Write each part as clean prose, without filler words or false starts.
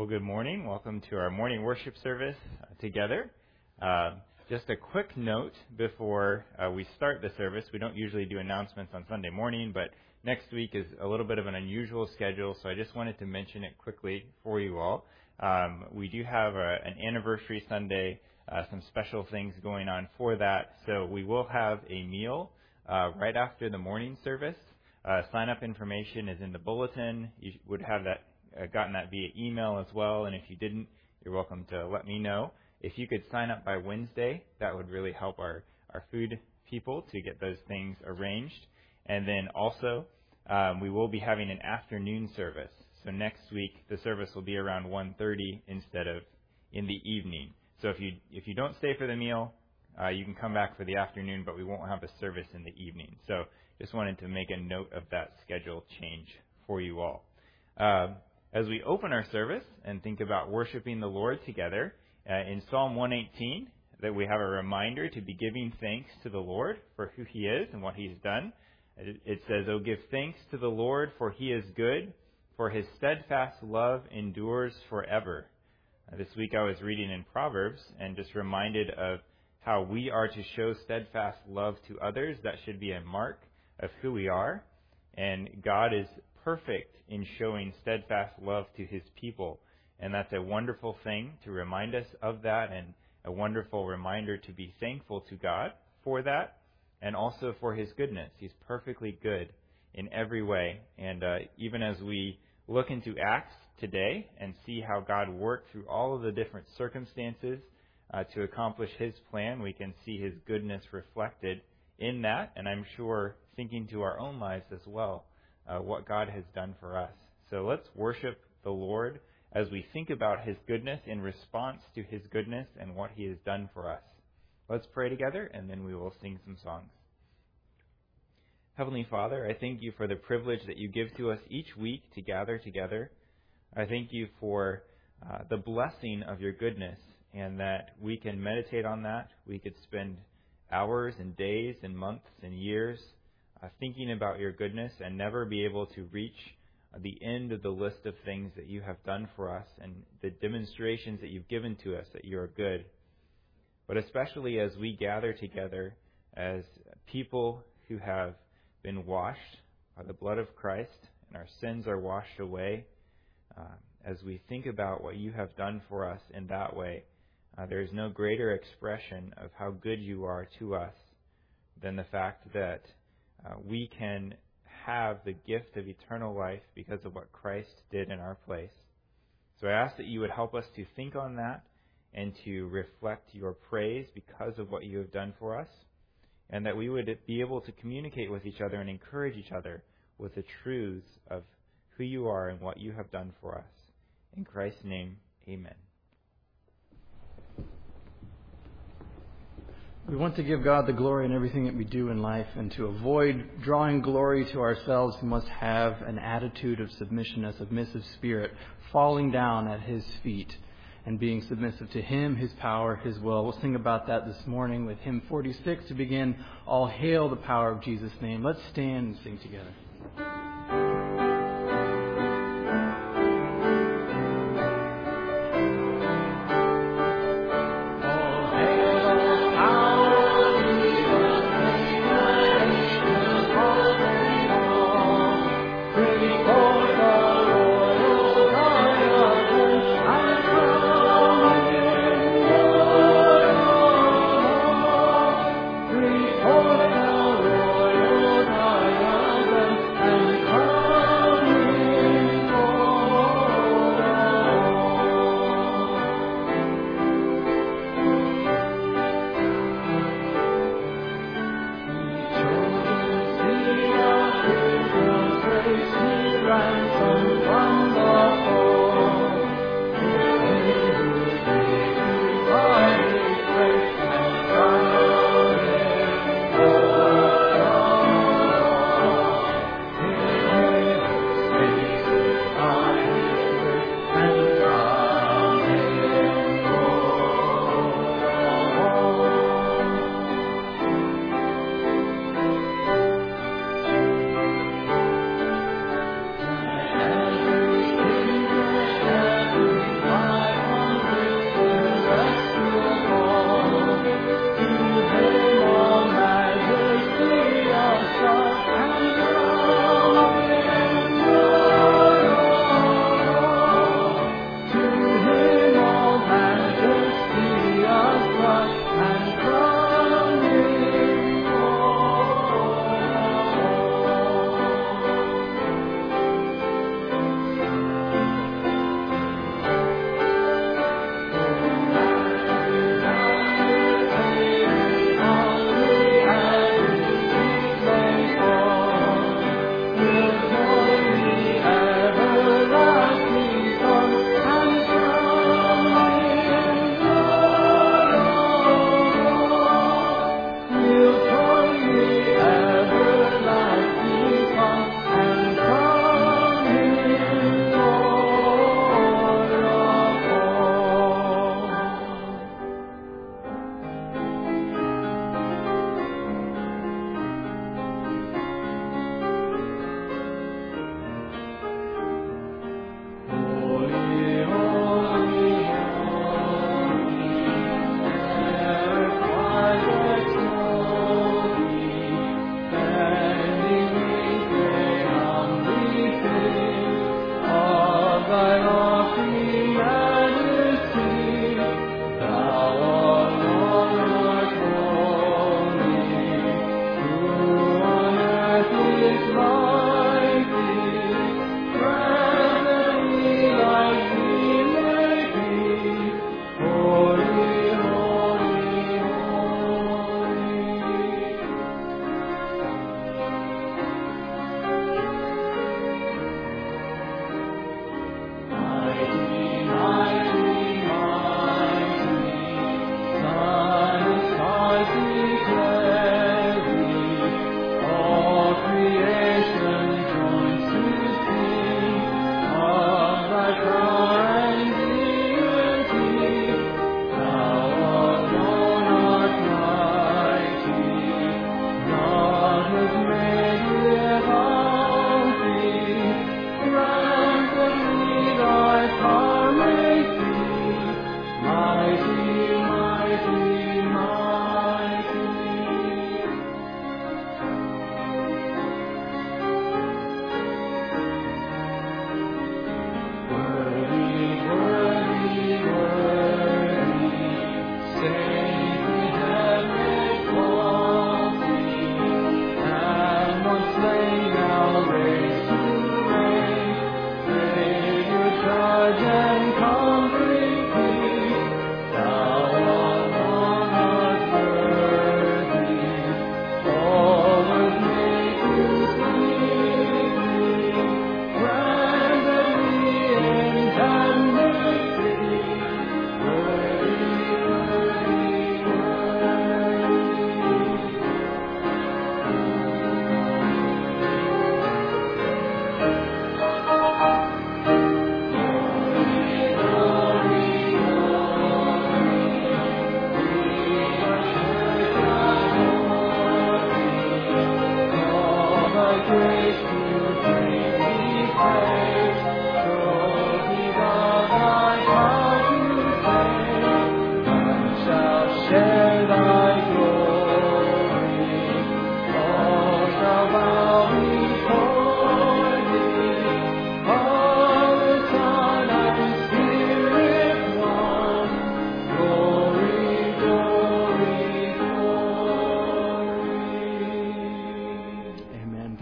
Well, good morning. Welcome to our morning worship service together. Just a quick note before we start the service. We don't usually do announcements on Sunday morning, but next week is a little bit of an unusual schedule, so I just wanted to mention it quickly for you all. We do have an anniversary Sunday, some special things going on for that. So we will have a meal right after the morning service. Sign-up information is in the bulletin. You would have that gotten that via email as well, and if you didn't, you're welcome to let me know. If you could sign up by Wednesday, that would really help our food people to get those things arranged. And then also, we will be having an afternoon service. So next week, the service will be around 1:30 instead of in the evening. So if you don't stay for the meal, you can come back for the afternoon, but we won't have a service in the evening. So just wanted to make a note of that schedule change for you all. As we open our service and think about worshiping the Lord together, in Psalm 118, that we have a reminder to be giving thanks to the Lord for who He is and what He's done. It says, "Oh, give thanks to the Lord, for He is good, for His steadfast love endures forever." This week I was reading in Proverbs and just reminded of how we are to show steadfast love to others. That should be a mark of who we are. And God is perfect in showing steadfast love to His people. And that's a wonderful thing to remind us of that, and a wonderful reminder to be thankful to God for that, and also for His goodness. He's perfectly good in every way. And even as we look into Acts today and see how God worked through all of the different circumstances to accomplish His plan, we can see His goodness reflected in that, and I'm sure thinking to our own lives as well, what God has done for us. So let's worship the Lord as we think about His goodness in response to His goodness and what He has done for us. Let's pray together, and then we will sing some songs. Heavenly Father, I thank You for the privilege that You give to us each week to gather together. I thank You for the blessing of Your goodness, and that we can meditate on that. We could spend hours and days and months and years thinking about Your goodness and never be able to reach the end of the list of things that You have done for us and the demonstrations that You've given to us that You are good. But especially as we gather together as people who have been washed by the blood of Christ and our sins are washed away, as we think about what You have done for us in that way, there is no greater expression of how good You are to us than the fact that we can have the gift of eternal life because of what Christ did in our place. So I ask that You would help us to think on that and to reflect Your praise because of what You have done for us, and that we would be able to communicate with each other and encourage each other with the truths of who You are and what You have done for us. In Christ's name, amen. We want to give God the glory in everything that we do in life, and to avoid drawing glory to ourselves, we must have an attitude of submission, a submissive spirit, falling down at His feet and being submissive to Him, His power, His will. We'll sing about that this morning with hymn 46 to begin, "All Hail the Power of Jesus' Name." Let's stand and sing together. And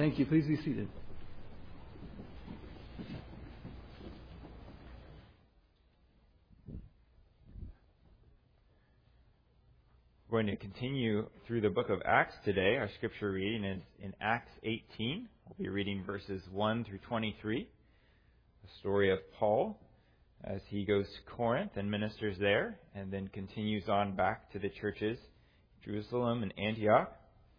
Thank you. Please be seated. We're going to continue through the book of Acts today. Our scripture reading is in Acts 18. We'll be reading verses 1 through 23. The story of Paul as he goes to Corinth and ministers there, and then continues on back to the churches, Jerusalem and Antioch.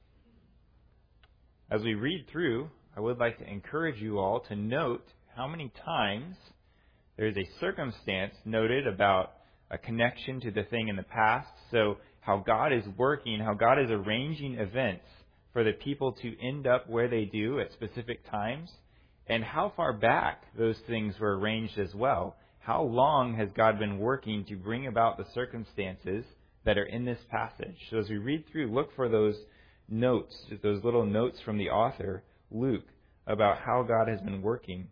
As we read through, I would like to encourage you all to note how many times there is a circumstance noted about a connection to the thing in the past. So how God is working, how God is arranging events for the people to end up where they do at specific times, and how far back those things were arranged as well. How long has God been working to bring about the circumstances that are in this passage? So as we read through, look for those notes, those little notes from the author, Luke, about how God has been working.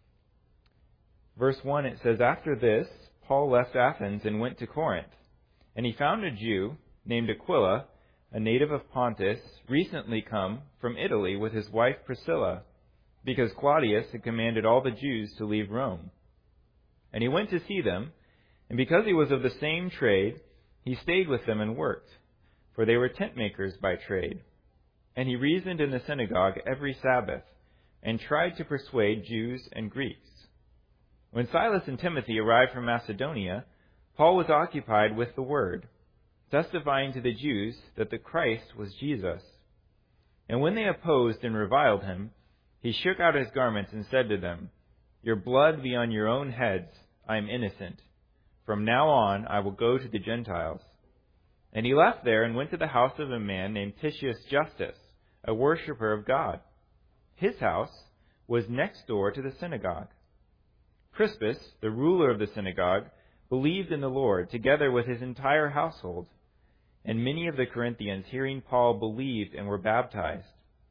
Verse 1, it says, "After this, Paul left Athens and went to Corinth. And he found a Jew named Aquila, a native of Pontus, recently come from Italy with his wife Priscilla, because Claudius had commanded all the Jews to leave Rome. And he went to see them, and because he was of the same trade, he stayed with them and worked, for they were tent makers by trade. And he reasoned in the synagogue every Sabbath, and tried to persuade Jews and Greeks. When Silas and Timothy arrived from Macedonia, Paul was occupied with the word, testifying to the Jews that the Christ was Jesus. And when they opposed and reviled him, he shook out his garments and said to them, 'Your blood be on your own heads. I am innocent. From now on I will go to the Gentiles.' And he left there and went to the house of a man named Titius Justus, a worshipper of God. His house was next door to the synagogue. Crispus, the ruler of the synagogue, believed in the Lord, together with his entire household. And many of the Corinthians, hearing Paul, believed and were baptized.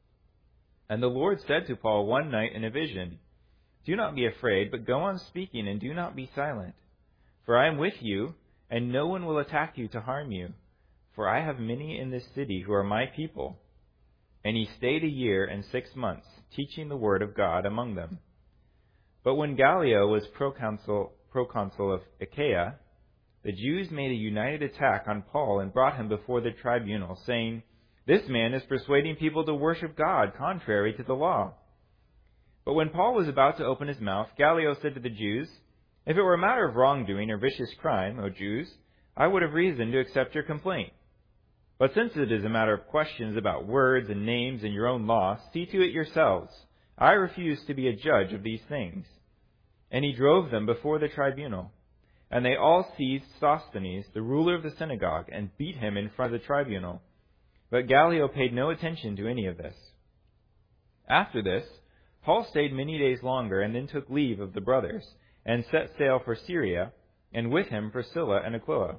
And the Lord said to Paul one night in a vision, 'Do not be afraid, but go on speaking and do not be silent. For I am with you, and no one will attack you to harm you. For I have many in this city who are my people.' And he stayed 1 year and 6 months, teaching the word of God among them. But when Gallio was proconsul of Achaia, the Jews made a united attack on Paul and brought him before the tribunal, saying, 'This man is persuading people to worship God contrary to the law.' But when Paul was about to open his mouth, Gallio said to the Jews, 'If it were a matter of wrongdoing or vicious crime, O Jews, I would have reason to accept your complaint. But since it is a matter of questions about words and names in your own law, see to it yourselves. I refuse to be a judge of these things.' And he drove them before the tribunal. And they all seized Sosthenes, the ruler of the synagogue, and beat him in front of the tribunal. But Gallio paid no attention to any of this. After this, Paul stayed many days longer, and then took leave of the brothers, and set sail for Syria, and with him Priscilla and Aquila.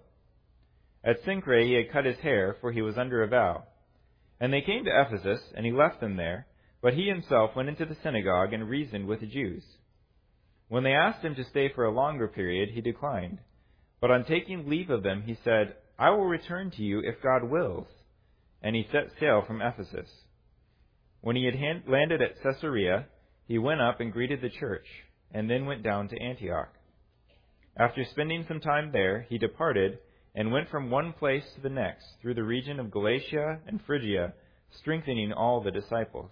At Cenchreae he had cut his hair, for he was under a vow. And they came to Ephesus, and he left them there, but he himself went into the synagogue and reasoned with the Jews. When they asked him to stay for a longer period, he declined. But on taking leave of them, he said, 'I will return to you if God wills.' And he set sail from Ephesus. When he had landed at Caesarea, he went up and greeted the church, and then went down to Antioch. After spending some time there, he departed and went from one place to the next through the region of Galatia and Phrygia, strengthening all the disciples."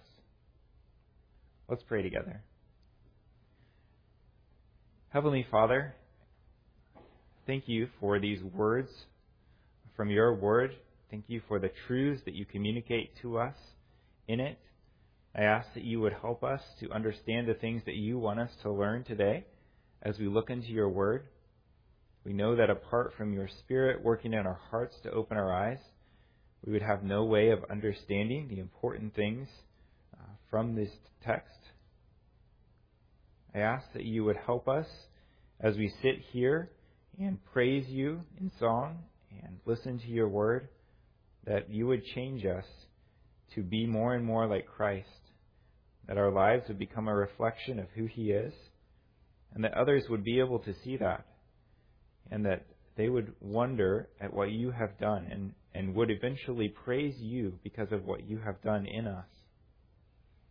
Let's pray together. Heavenly Father, thank you for these words from your word. Thank you for the truths that you communicate to us in it. I ask that you would help us to understand the things that you want us to learn today as we look into your word. We know that apart from your Spirit working in our hearts to open our eyes, we would have no way of understanding the important things from this text. I ask that you would help us as we sit here and praise you in song and listen to your word, that you would change us to be more and more like Christ, that our lives would become a reflection of who he is, and that others would be able to see that, and that they would wonder at what you have done and would eventually praise you because of what you have done in us.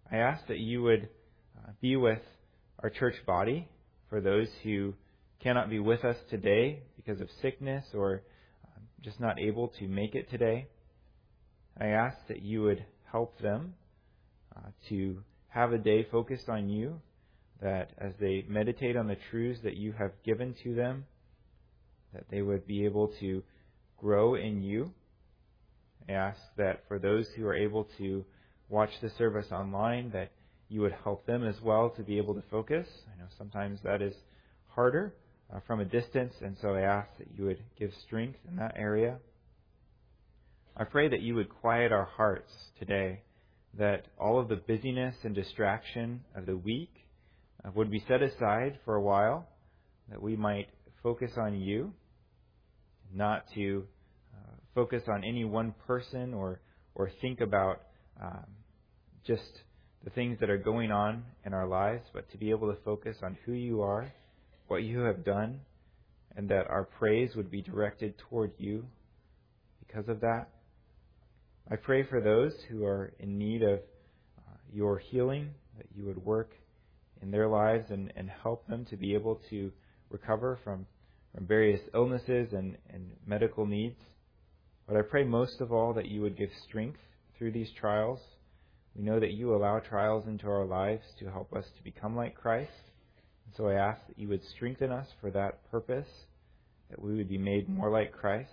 I ask that you would be with our church body, for those who cannot be with us today because of sickness or just not able to make it today. I ask that you would help them to have a day focused on you, that as they meditate on the truths that you have given to them, that they would be able to grow in you. I ask that for those who are able to watch the service online, that you would help them as well to be able to focus. I know sometimes that is harder from a distance, and so I ask that you would give strength in that area. I pray that you would quiet our hearts today, that all of the busyness and distraction of the week would be set aside for a while, that we might focus on you, not to focus on any one person or think about just the things that are going on in our lives, but to be able to focus on who you are, what you have done, and that our praise would be directed toward you because of that. I pray for those who are in need of your healing, that you would work in their lives and help them to be able to recover from various illnesses and medical needs. But I pray most of all that you would give strength through these trials. We know that you allow trials into our lives to help us to become like Christ. And so I ask that you would strengthen us for that purpose, that we would be made more like Christ.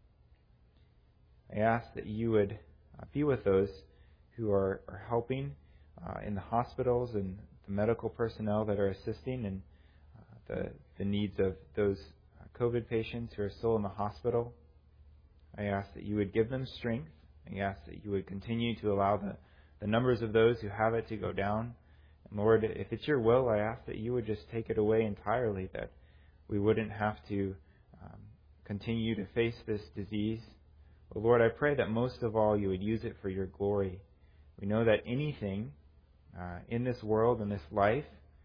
I ask that you would be with those who are helping in the hospitals and the medical personnel that are assisting in the needs of those COVID patients who are still in the hospital. I ask that you would give them strength. I ask that you would continue to allow the numbers of those who have it to go down. And Lord, if it's your will, I ask that you would just take it away entirely, that we wouldn't have to continue to face this disease. But Lord, I pray that most of all you would use it for your glory. We know that anything in this world, in this life,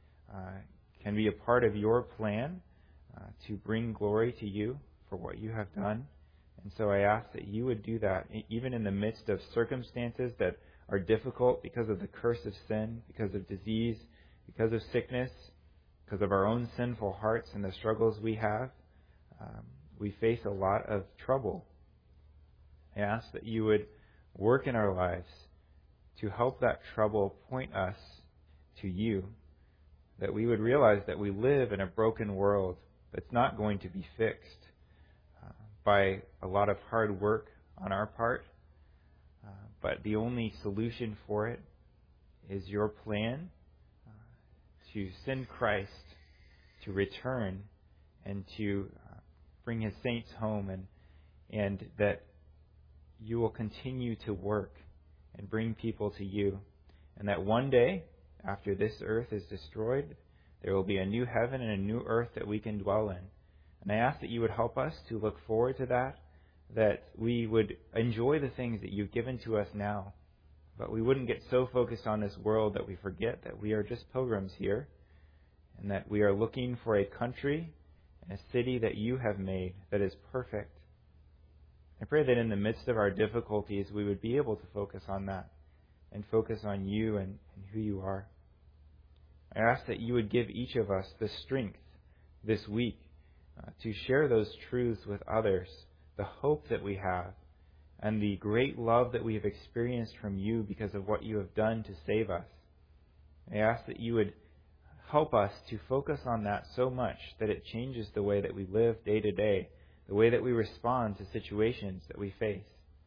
can be a part of your plan to bring glory to you for what you have done. And so I ask that you would do that even in the midst of circumstances that are difficult because of the curse of sin, because of disease, because of sickness, because of our own sinful hearts and the struggles we have. We face a lot of trouble. I ask that you would work in our lives to help that trouble point us to you, that we would realize that we live in a broken world that's not going to be fixed by a lot of hard work on our part, but the only solution for it is your plan to send Christ to return and to bring his saints home, and that you will continue to work and bring people to you, and that one day, after this earth is destroyed, there will be a new heaven and a new earth that we can dwell in. And I ask that you would help us to look forward to that we would enjoy the things that you've given to us now, but we wouldn't get so focused on this world that we forget that we are just pilgrims here, and that we are looking for a country and a city that you have made that is perfect. I pray that in the midst of our difficulties, we would be able to focus on that and focus on you and who you are. I ask that you would give each of us the strength this week to share those truths with others, the hope that we have, and the great love that we have experienced from you because of what you have done to save us. I ask that you would help us to focus on that so much that it changes the way that we live day to day, the way that we respond to situations that we face.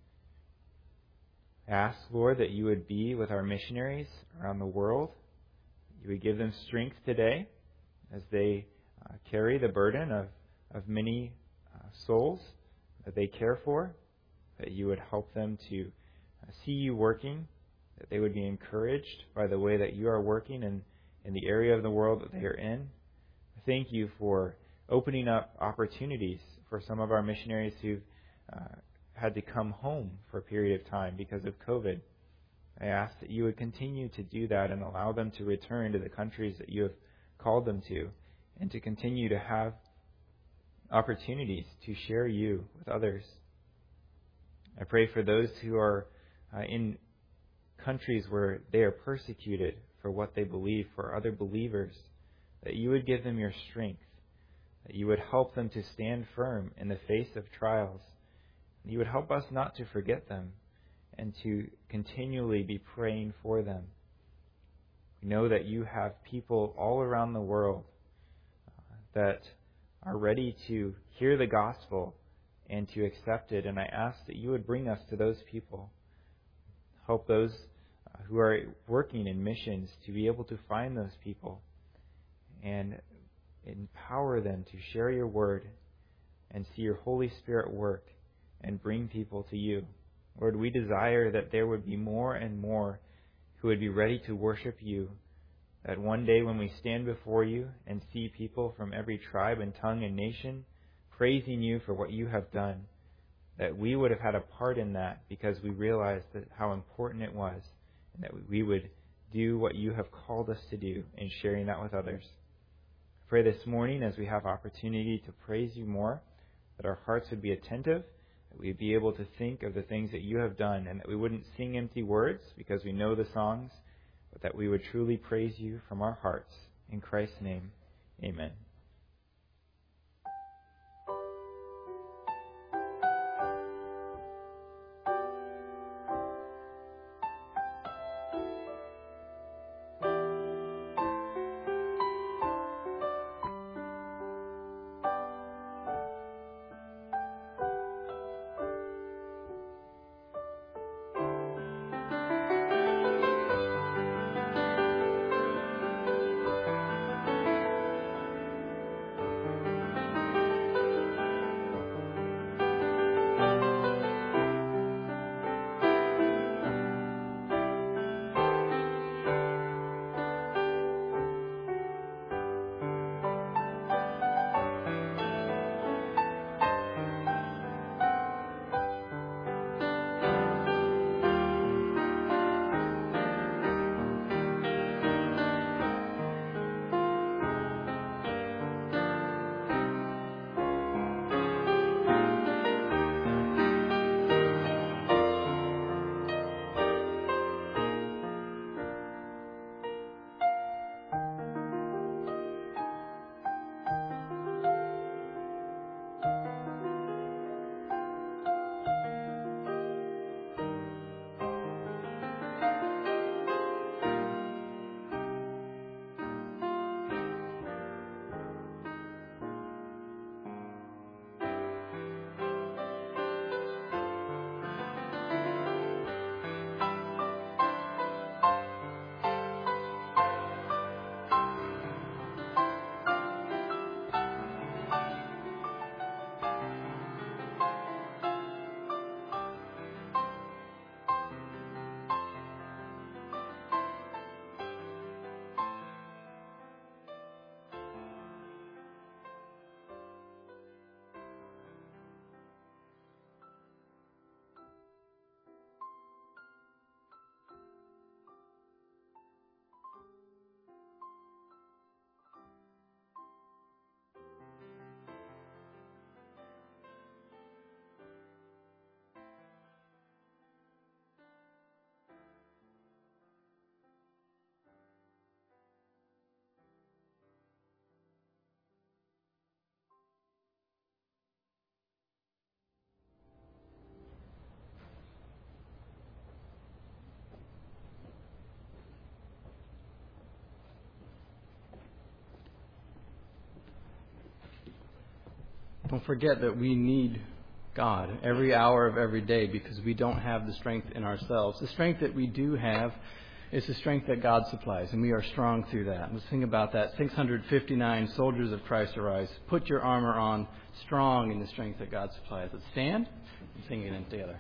I ask, Lord, that you would be with our missionaries around the world. You would give them strength today as they carry the burden of many souls that they care for, that you would help them to see you working, that they would be encouraged by the way that you are working in the area of the world that they are in. Thank you for opening up opportunities for some of our missionaries who've had to come home for a period of time because of COVID. I ask that you would continue to do that and allow them to return to the countries that you have called them to, and to continue to have opportunities to share you with others. I pray for those who are in countries where they are persecuted for what they believe, for other believers, that you would give them your strength, that you would help them to stand firm in the face of trials. You would help us not to forget them and to continually be praying for them. We know that you have people all around the world that are ready to hear the gospel and to accept it. And I ask that you would bring us to those people. Help those who are working in missions to be able to find those people and empower them to share your word and see your Holy Spirit work and bring people to you. Lord, we desire that there would be more and more who would be ready to worship you, that one day when we stand before you and see people from every tribe and tongue and nation praising you for what you have done, that we would have had a part in that because we realized that how important it was, and that we would do what you have called us to do in sharing that with others. I pray this morning as we have opportunity to praise you more, that our hearts would be attentive, that we'd be able to think of the things that you have done, and that we wouldn't sing empty words because we know the songs, but that we would truly praise you from our hearts. In Christ's name, amen. Don't forget that we need God every hour of every day because we don't have the strength in ourselves. The strength that we do have is the strength that God supplies, and we are strong through that. Let's think about that. 659 soldiers of Christ arise. Put your armor on, strong in the strength that God supplies. Let's stand and sing it together.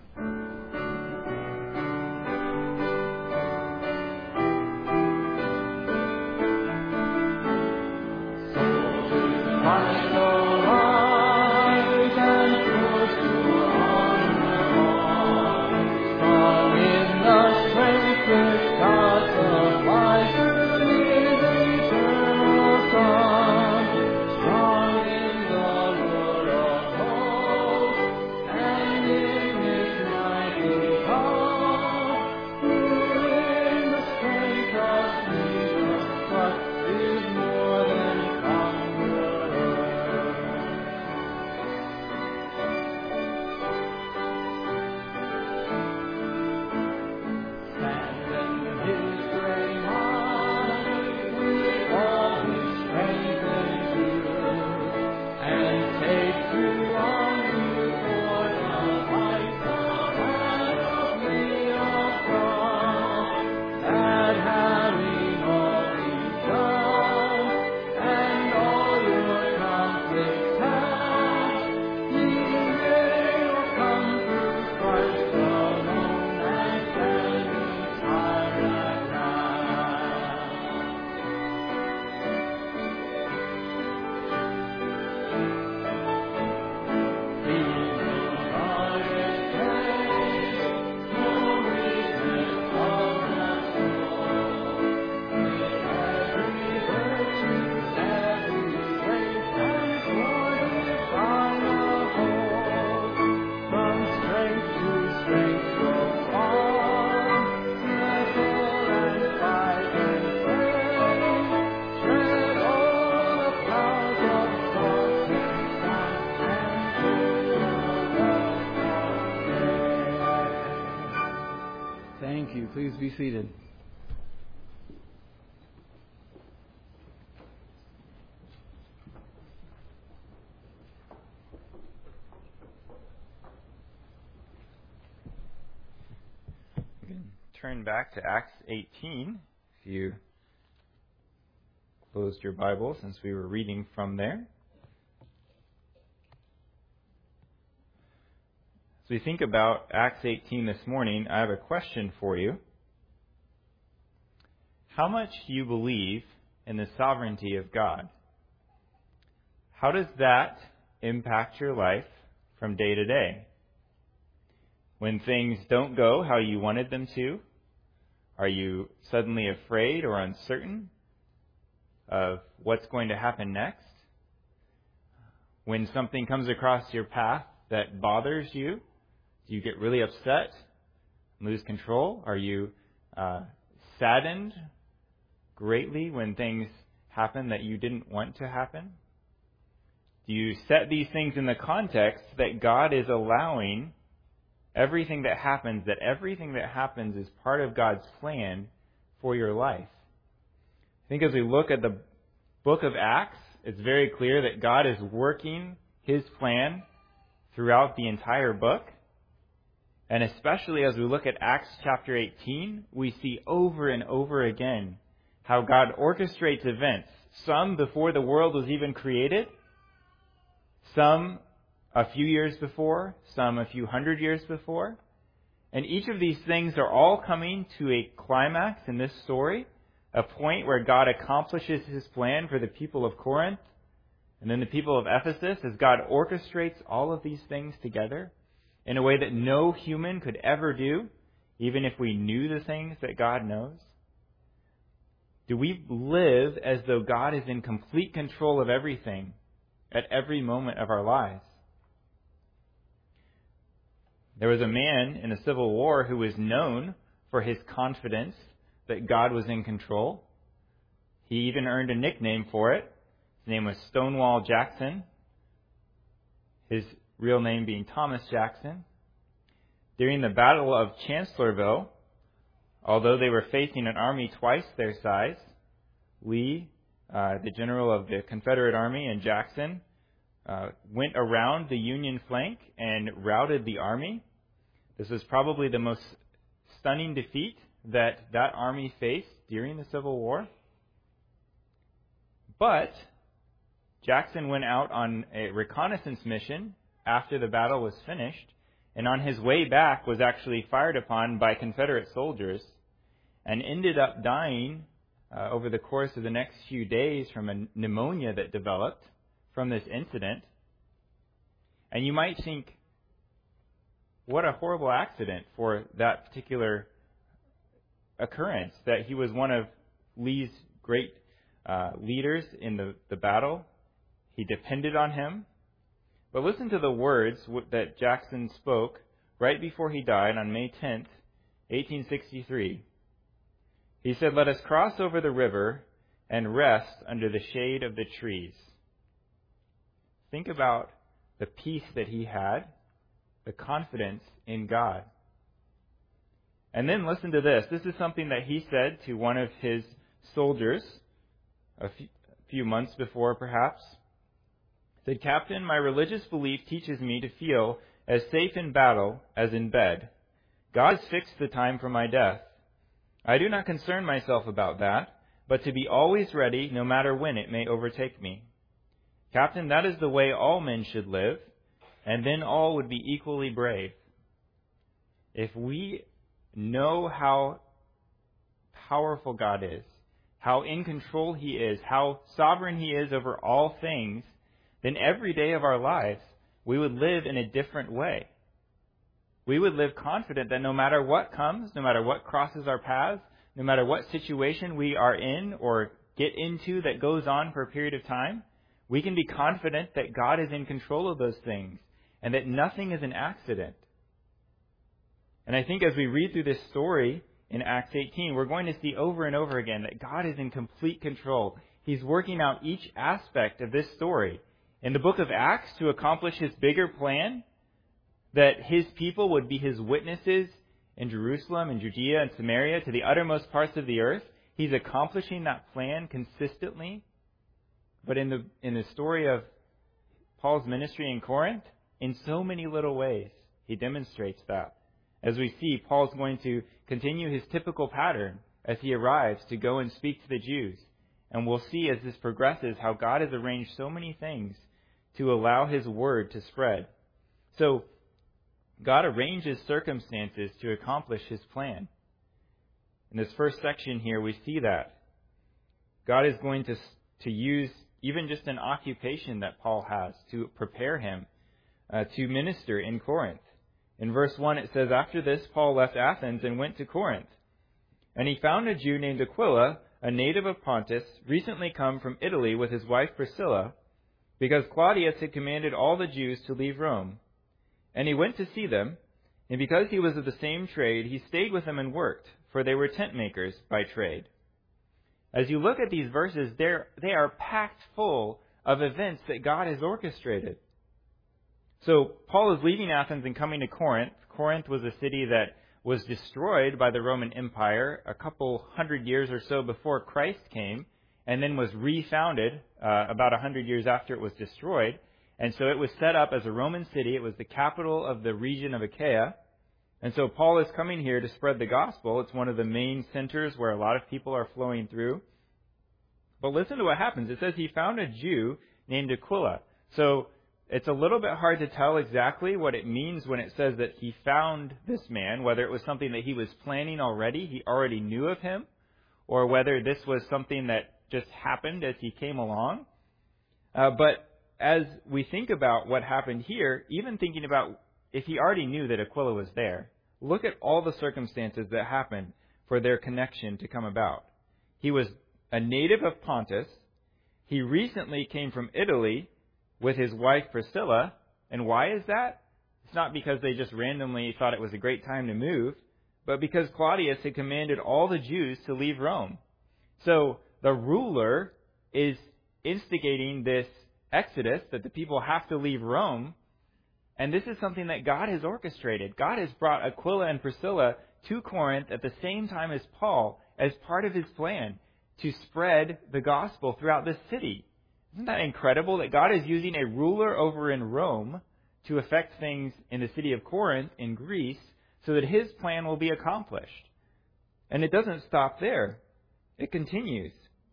Strong in the Lord of hosts, and in His mighty Thank you. Please be seated. You can turn back to Acts 18 if you closed your Bible, since we were reading from there. As we think about Acts 18 this morning, I have a question for you. How much do you believe in the sovereignty of God? How does that impact your life from day to day? When things don't go how you wanted them to, are you suddenly afraid or uncertain of what's going to happen next? When something comes across your path that bothers you, do you get really upset, lose control? Are you saddened greatly when things happen that you didn't want to happen? Do you set these things in the context that God is allowing everything that happens is part of God's plan for your life? I think as we look at the book of Acts, it's very clear that God is working His plan throughout the entire book. And especially as we look at Acts chapter 18, we see over and over again how God orchestrates events, some before the world was even created, some a few years before, some a few hundred years before. And each of these things are all coming to a climax in this story, a point where God accomplishes His plan for the people of Corinth and then the people of Ephesus, as God orchestrates all of these things together in a way that no human could ever do, even if we knew the things that God knows? Do we live as though God is in complete control of everything at every moment of our lives? There was a man in the Civil War who was known for his confidence that God was in control. He even earned a nickname for it. His name was Stonewall Jackson, his real name being Thomas Jackson. During the Battle of Chancellorsville, although they were facing an army twice their size, Lee, the general of the Confederate Army, and Jackson went around the Union flank and routed the army. This was probably the most stunning defeat that army faced during the Civil War. But Jackson went out on a reconnaissance mission after the battle was finished, and on his way back was actually fired upon by Confederate soldiers and ended up dying over the course of the next few days from a pneumonia that developed from this incident. And you might think, what a horrible accident for that particular occurrence, that he was one of Lee's great leaders in the battle. He depended on him. But listen to the words that Jackson spoke right before he died on May 10th, 1863. He said, "Let us cross over the river and rest under the shade of the trees." Think about the peace that he had, the confidence in God. And then listen to this. This is something that he said to one of his soldiers a few months before, perhaps. He said, "Captain, my religious belief teaches me to feel as safe in battle as in bed. God has fixed the time for my death. I do not concern myself about that, but to be always ready, no matter when it may overtake me. Captain, that is the way all men should live, and then all would be equally brave." If we know how powerful God is, how in control He is, how sovereign He is over all things, then every day of our lives we would live in a different way. We would live confident that no matter what comes, no matter what crosses our paths, no matter what situation we are in or get into that goes on for a period of time, we can be confident that God is in control of those things and that nothing is an accident. And I think as we read through this story in Acts 18, we're going to see over and over again that God is in complete control. He's working out each aspect of this story in the book of Acts to accomplish His bigger plan, that His people would be His witnesses in Jerusalem and Judea and Samaria to the uttermost parts of the earth. He's accomplishing that plan consistently. But in the story of Paul's ministry in Corinth, in so many little ways, he demonstrates that. As we see, Paul's going to continue his typical pattern as he arrives to go and speak to the Jews. And we'll see as this progresses how God has arranged so many things to allow his word to spread. So, God arranges circumstances to accomplish his plan. In this first section here, we see that. God is going to use even just an occupation that Paul has to prepare him to minister in Corinth. In verse 1 it says, "After this Paul left Athens and went to Corinth. And he found a Jew named Aquila, a native of Pontus, recently come from Italy with his wife Priscilla, because Claudius had commanded all the Jews to leave Rome. And he went to see them, and because he was of the same trade, he stayed with them and worked, for they were tent makers by trade." As you look at these verses, they are packed full of events that God has orchestrated. So Paul is leaving Athens and coming to Corinth. Corinth was a city that was destroyed by the Roman Empire a couple hundred years or so before Christ came, and then was refounded about 100 years after it was destroyed. And so it was set up as a Roman city. It was the capital of the region of Achaia. And so Paul is coming here to spread the gospel. It's one of the main centers where a lot of people are flowing through. But listen to what happens. It says he found a Jew named Aquila. So it's a little bit hard to tell exactly what it means when it says that he found this man, whether it was something that he was planning already, he already knew of him, or whether this was something that just happened as he came along. But as we think about what happened here, even thinking about if he already knew that Aquila was there, look at all the circumstances that happened for their connection to come about. He was a native of Pontus. He recently came from Italy with his wife Priscilla. And why is that? It's not because they just randomly thought it was a great time to move, but because Claudius had commanded all the Jews to leave Rome. So the ruler is instigating this exodus that the people have to leave Rome. And this is something that God has orchestrated. God has brought Aquila and Priscilla to Corinth at the same time as Paul as part of his plan to spread the gospel throughout this city. Isn't that incredible that God is using a ruler over in Rome to affect things in the city of Corinth in Greece so that his plan will be accomplished? And it doesn't stop there. It continues.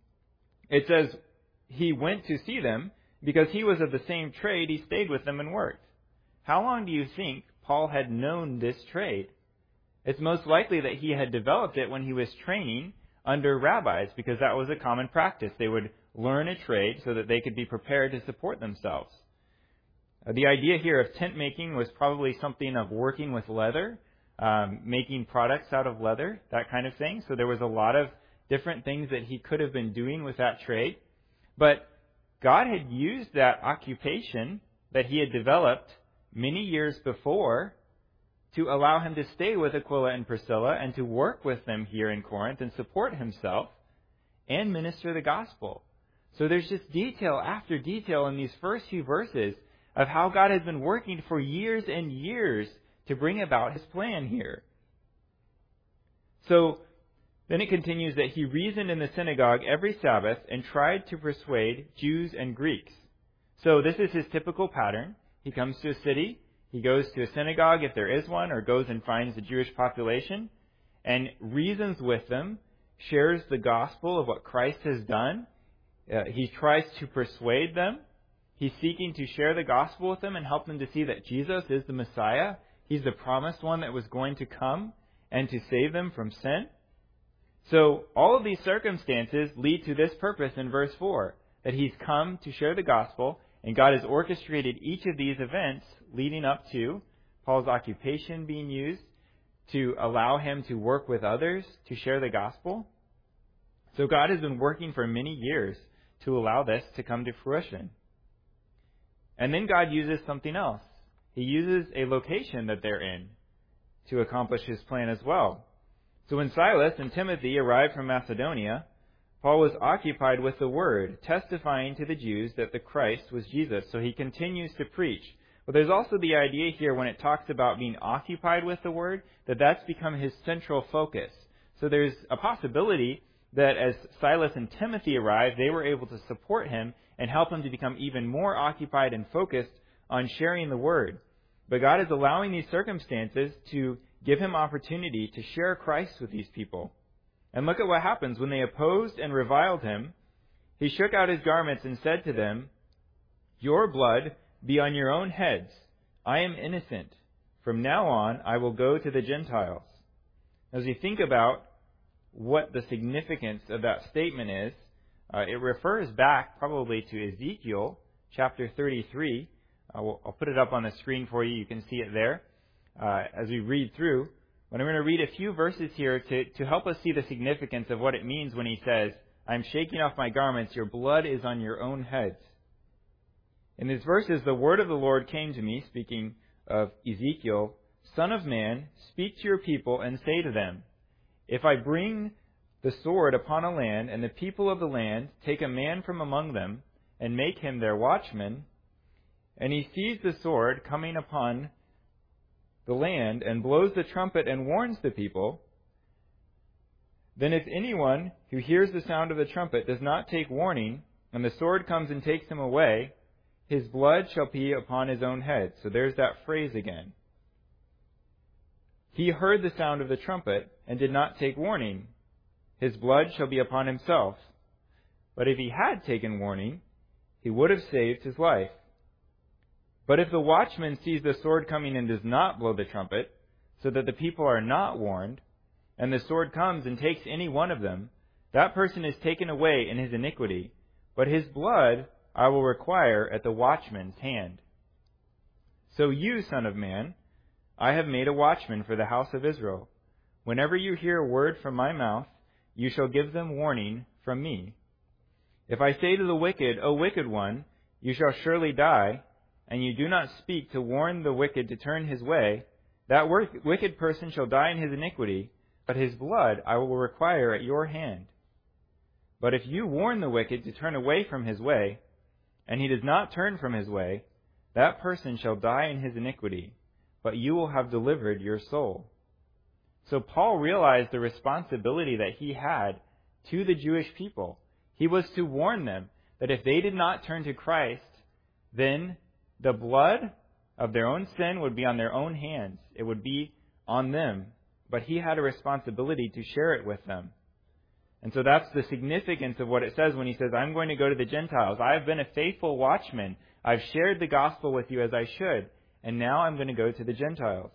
It says he went to see them because he was of the same trade. He stayed with them and worked. How long do you think Paul had known this trade? It's most likely that he had developed it when he was training under rabbis, because that was a common practice. They would learn a trade so that they could be prepared to support themselves. The idea here of tent making was probably something of working with leather, making products out of leather, that kind of thing. So there was a lot of different things that he could have been doing with that trade. But God had used that occupation that he had developed many years before to allow him to stay with Aquila and Priscilla and to work with them here in Corinth and support himself and minister the gospel. So there's just detail after detail in these first few verses of how God has been working for years and years to bring about his plan here. So then it continues that he reasoned in the synagogue every Sabbath and tried to persuade Jews and Greeks. So this is his typical pattern. He comes to a city, he goes to a synagogue if there is one, or goes and finds the Jewish population, and reasons with them, shares the gospel of what Christ has done. He tries to persuade them. He's seeking to share the gospel with them and help them to see that Jesus is the Messiah. He's the promised one that was going to come and to save them from sin. So all of these circumstances lead to this purpose in verse 4, that he's come to share the gospel, and God has orchestrated each of these events leading up to Paul's occupation being used to allow him to work with others to share the gospel. So God has been working for many years to allow this to come to fruition. And then God uses something else. He uses a location that they're in to accomplish his plan as well. So when Silas and Timothy arrived from Macedonia, Paul was occupied with the word, testifying to the Jews that the Christ was Jesus. So he continues to preach. But there's also the idea here when it talks about being occupied with the Word, that that's become his central focus. So there's a possibility that as Silas and Timothy arrived, they were able to support him and help him to become even more occupied and focused on sharing the Word. But God is allowing these circumstances to give him opportunity to share Christ with these people. And look at what happens. When they opposed and reviled him, he shook out his garments and said to them, "Your blood be on your own heads. I am innocent. From now on, I will go to the Gentiles." As we think about what the significance of that statement is, it refers back probably to Ezekiel chapter 33. I'll put it up on the screen for you. You can see it there as we read through. But I'm going to read a few verses here to help us see the significance of what it means when he says, "I'm shaking off my garments, your blood is on your own heads." In these verses, the word of the Lord came to me, speaking of Ezekiel, "Son of man, speak to your people and say to them, if I bring the sword upon a land, and the people of the land take a man from among them, and make him their watchman, and he sees the sword coming upon the land, and blows the trumpet and warns the people, then if anyone who hears the sound of the trumpet does not take warning, and the sword comes and takes him away, his blood shall be upon his own head." So there's that phrase again. "He heard the sound of the trumpet and did not take warning. His blood shall be upon himself. But if he had taken warning, he would have saved his life. But if the watchman sees the sword coming and does not blow the trumpet, so that the people are not warned, and the sword comes and takes any one of them, that person is taken away in his iniquity, but his blood I will require at the watchman's hand. So you, son of man, I have made a watchman for the house of Israel. Whenever you hear a word from my mouth, you shall give them warning from me. If I say to the wicked, O wicked one, you shall surely die, and you do not speak to warn the wicked to turn his way, that wicked person shall die in his iniquity, but his blood I will require at your hand. But if you warn the wicked to turn away from his way, and he does not turn from his way, that person shall die in his iniquity, but you will have delivered your soul." So Paul realized the responsibility that he had to the Jewish people. He was to warn them that if they did not turn to Christ, then the blood of their own sin would be on their own hands. It would be on them. But he had a responsibility to share it with them. And so that's the significance of what it says when he says, "I'm going to go to the Gentiles. I have been a faithful watchman. I've shared the gospel with you as I should. And now I'm going to go to the Gentiles."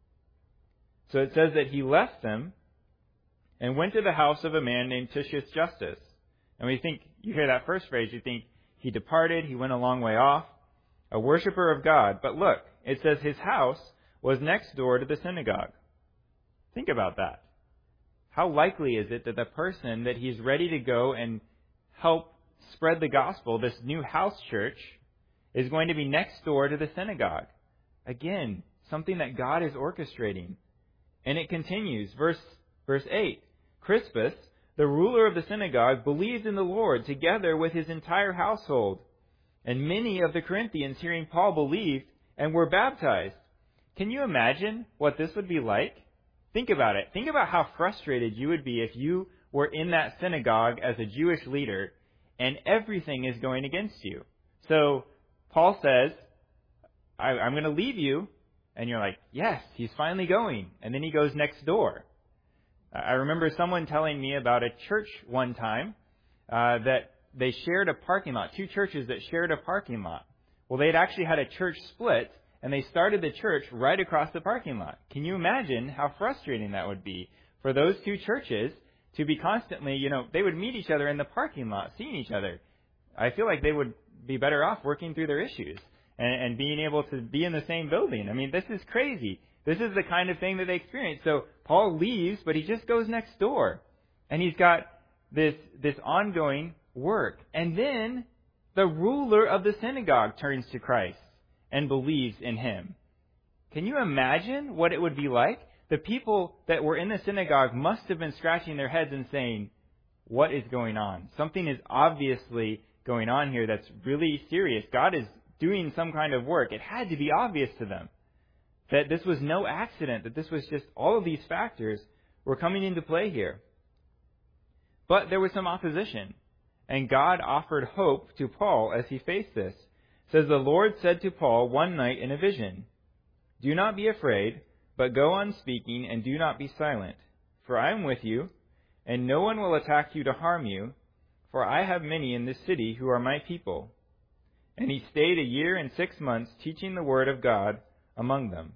So it says that he left them and went to the house of a man named Titius Justus. And we think, you hear that first phrase, you think he departed, he went a long way off, a worshiper of God. But look, it says his house was next door to the synagogue. Think about that. How likely is it that the person that he's ready to go and help spread the gospel, this new house church, is going to be next door to the synagogue? Again, something that God is orchestrating. And it continues, verse 8. "Crispus, the ruler of the synagogue, believed in the Lord together with his entire household. And many of the Corinthians, hearing Paul, believed and were baptized." Can you imagine what this would be like? Think about it. Think about how frustrated you would be if you were in that synagogue as a Jewish leader and everything is going against you. So Paul says, I'm going to leave you. And you're like, yes, he's finally going. And then he goes next door. I remember someone telling me about a church one time that they shared a parking lot, two churches that shared a parking lot. Well, they'd actually had a church split, and they started the church right across the parking lot. Can you imagine how frustrating that would be for those two churches to be constantly, they would meet each other in the parking lot, seeing each other. I feel like they would be better off working through their issues and being able to be in the same building. I mean, this is crazy. This is the kind of thing that they experience. So Paul leaves, but he just goes next door. And he's got this ongoing work. And then the ruler of the synagogue turns to Christ and believes in him. Can you imagine what it would be like? The people that were in the synagogue must have been scratching their heads and saying, what is going on? Something is obviously going on here that's really serious. God is doing some kind of work. It had to be obvious to them that this was no accident, that this was just all of these factors were coming into play here. But there was some opposition, and God offered hope to Paul as he faced this. It says, "The Lord said to Paul one night in a vision, 'Do not be afraid, but go on speaking and do not be silent. For I am with you, and no one will attack you to harm you, for I have many in this city who are my people.' And he stayed 1 year and 6 months teaching the word of God among them."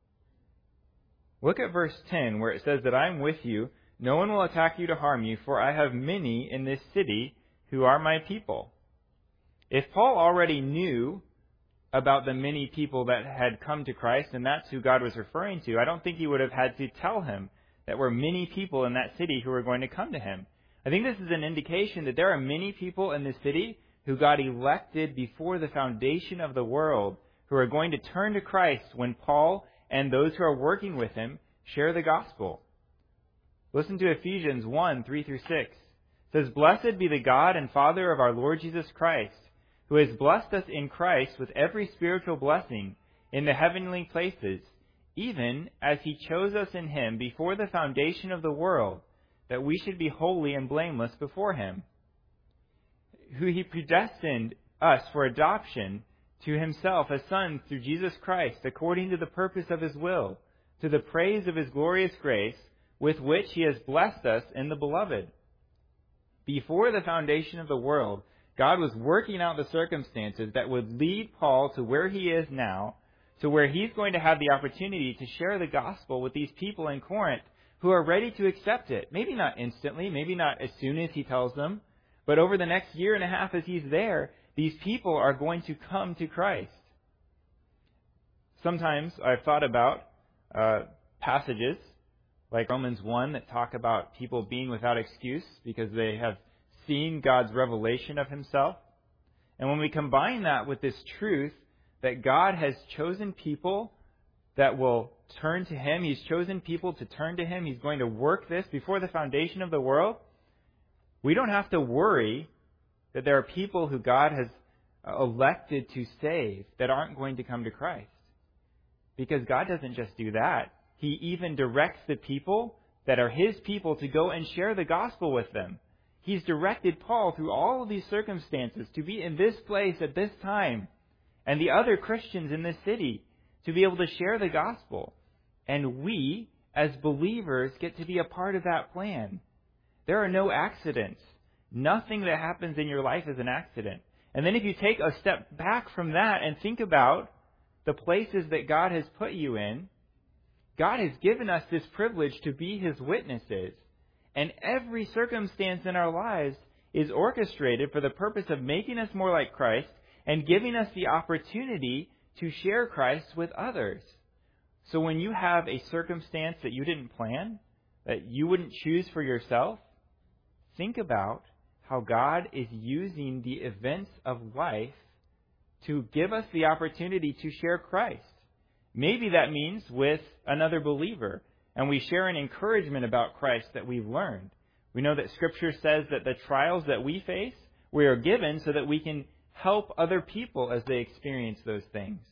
Look at verse 10 where it says that I am with you, no one will attack you to harm you, for I have many in this city who are my people. If Paul already knew about the many people that had come to Christ, and that's who God was referring to, I don't think he would have had to tell him that there were many people in that city who were going to come to him. I think this is an indication that there are many people in this city who God elected before the foundation of the world, who are going to turn to Christ when Paul and those who are working with him share the gospel. Listen to Ephesians 1, 3 through 6. It says, "Blessed be the God and Father of our Lord Jesus Christ, who has blessed us in Christ with every spiritual blessing in the heavenly places, even as he chose us in him before the foundation of the world, that we should be holy and blameless before him. Who he predestined us for adoption to himself as sons through Jesus Christ, according to the purpose of his will, to the praise of his glorious grace, with which he has blessed us in the beloved." Before the foundation of the world, God was working out the circumstances that would lead Paul to where he is now, to where he's going to have the opportunity to share the gospel with these people in Corinth who are ready to accept it. Maybe not instantly, maybe not as soon as he tells them, but over the next year and a half as he's there, these people are going to come to Christ. Sometimes I've thought about passages like Romans 1 that talk about people being without excuse because they have seen God's revelation of himself. And when we combine that with this truth that God has chosen people that will turn to him, he's chosen people to turn to him, he's going to work this before the foundation of the world, we don't have to worry that there are people who God has elected to save that aren't going to come to Christ. Because God doesn't just do that. He even directs the people that are his people to go and share the gospel with them. He's directed Paul through all of these circumstances to be in this place at this time, and the other Christians in this city to be able to share the gospel. And we, as believers, get to be a part of that plan. There are no accidents. Nothing that happens in your life is an accident. And then if you take a step back from that and think about the places that God has put you in, God has given us this privilege to be his witnesses. And every circumstance in our lives is orchestrated for the purpose of making us more like Christ and giving us the opportunity to share Christ with others. So when you have a circumstance that you didn't plan, that you wouldn't choose for yourself, think about how God is using the events of life to give us the opportunity to share Christ. Maybe that means with another believer, and we share an encouragement about Christ that we've learned. We know that Scripture says that the trials that we face, we are given so that we can help other people as they experience those things.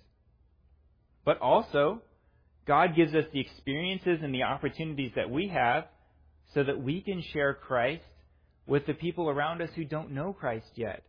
But also, God gives us the experiences and the opportunities that we have so that we can share Christ with the people around us who don't know Christ yet.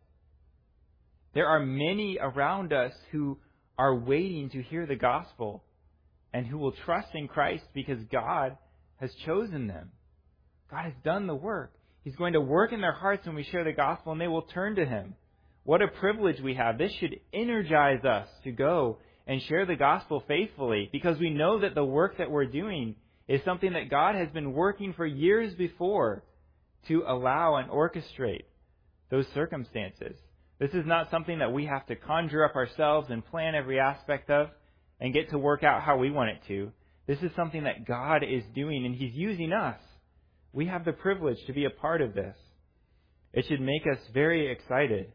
There are many around us who are waiting to hear the gospel and who will trust in Christ because God has chosen them. God has done the work. He's going to work in their hearts when we share the gospel, and they will turn to him. What a privilege we have. This should energize us to go and share the gospel faithfully, because we know that the work that we're doing is something that God has been working for years before to allow and orchestrate those circumstances. This is not something that we have to conjure up ourselves and plan every aspect of and get to work out how we want it to. This is something that God is doing, and he's using us. We have the privilege to be a part of this. It should make us very excited.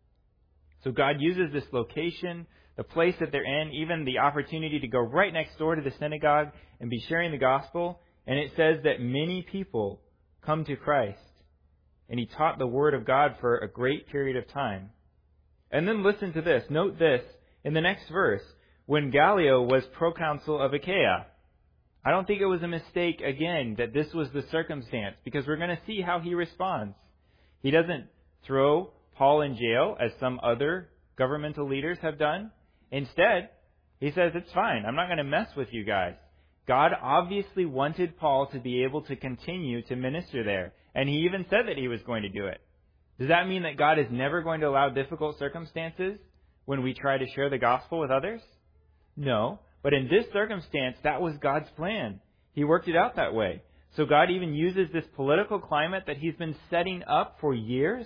So God uses this location, the place that they're in, even the opportunity to go right next door to the synagogue and be sharing the gospel. And it says that many people come to Christ. And he taught the Word of God for a great period of time. And then listen to this. Note this in the next verse. When Gallio was proconsul of Achaia. I don't think it was a mistake, again, that this was the circumstance, because we're going to see how he responds. He doesn't throw Paul in jail, as some other governmental leaders have done. Instead, he says, it's fine. I'm not going to mess with you guys. God obviously wanted Paul to be able to continue to minister there. And he even said that he was going to do it. Does that mean that God is never going to allow difficult circumstances when we try to share the gospel with others? No. But in this circumstance, that was God's plan. He worked it out that way. So God even uses this political climate that he's been setting up for years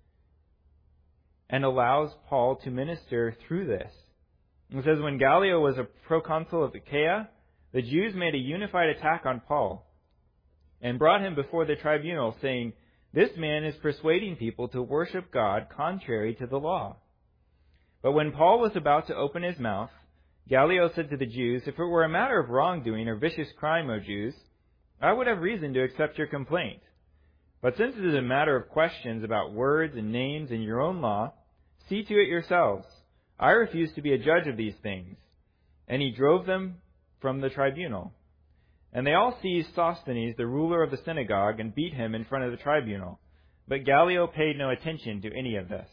and allows Paul to minister through this. It says, when Gallio was a proconsul of Achaia, the Jews made a unified attack on Paul and brought him before the tribunal, saying, this man is persuading people to worship God contrary to the law. But when Paul was about to open his mouth, Gallio said to the Jews, if it were a matter of wrongdoing or vicious crime, O Jews, I would have reason to accept your complaint. But since it is a matter of questions about words and names in your own law, see to it yourselves. I refuse to be a judge of these things. And he drove them from the tribunal. And they all seized Sosthenes, the ruler of the synagogue, and beat him in front of the tribunal. But Gallio paid no attention to any of this.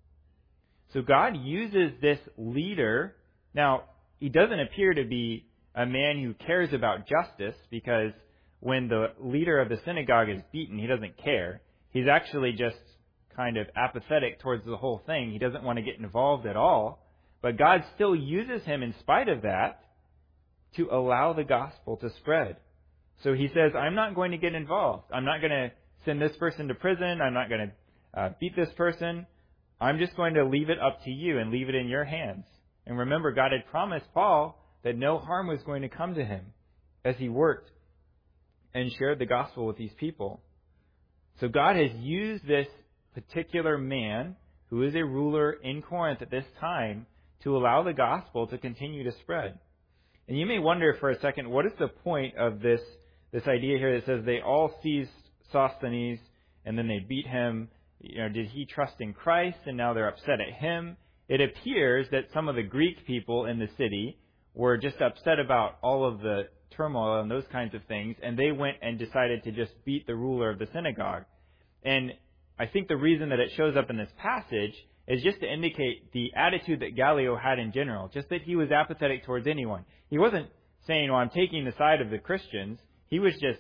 So God uses this leader. Now, he doesn't appear to be a man who cares about justice, because when the leader of the synagogue is beaten, he doesn't care. He's actually just kind of apathetic towards the whole thing. He doesn't want to get involved at all. But God still uses him in spite of that to allow the gospel to spread. So he says, I'm not going to get involved. I'm not going to send this person to prison. I'm not going to beat this person. I'm just going to leave it up to you and leave it in your hands. And remember, God had promised Paul that no harm was going to come to him as he worked and shared the gospel with these people. So God has used this particular man, who is a ruler in Corinth at this time, to allow the gospel to continue to spread. And you may wonder for a second, what is the point of this idea here that says they all seized Sosthenes and then they beat him? Did he trust in Christ and now they're upset at him? It appears that some of the Greek people in the city were just upset about all of the turmoil and those kinds of things, and they went and decided to just beat the ruler of the synagogue. And I think the reason that it shows up in this passage is just to indicate the attitude that Gallio had in general, just that he was apathetic towards anyone. He wasn't saying, I'm taking the side of the Christians. He was just,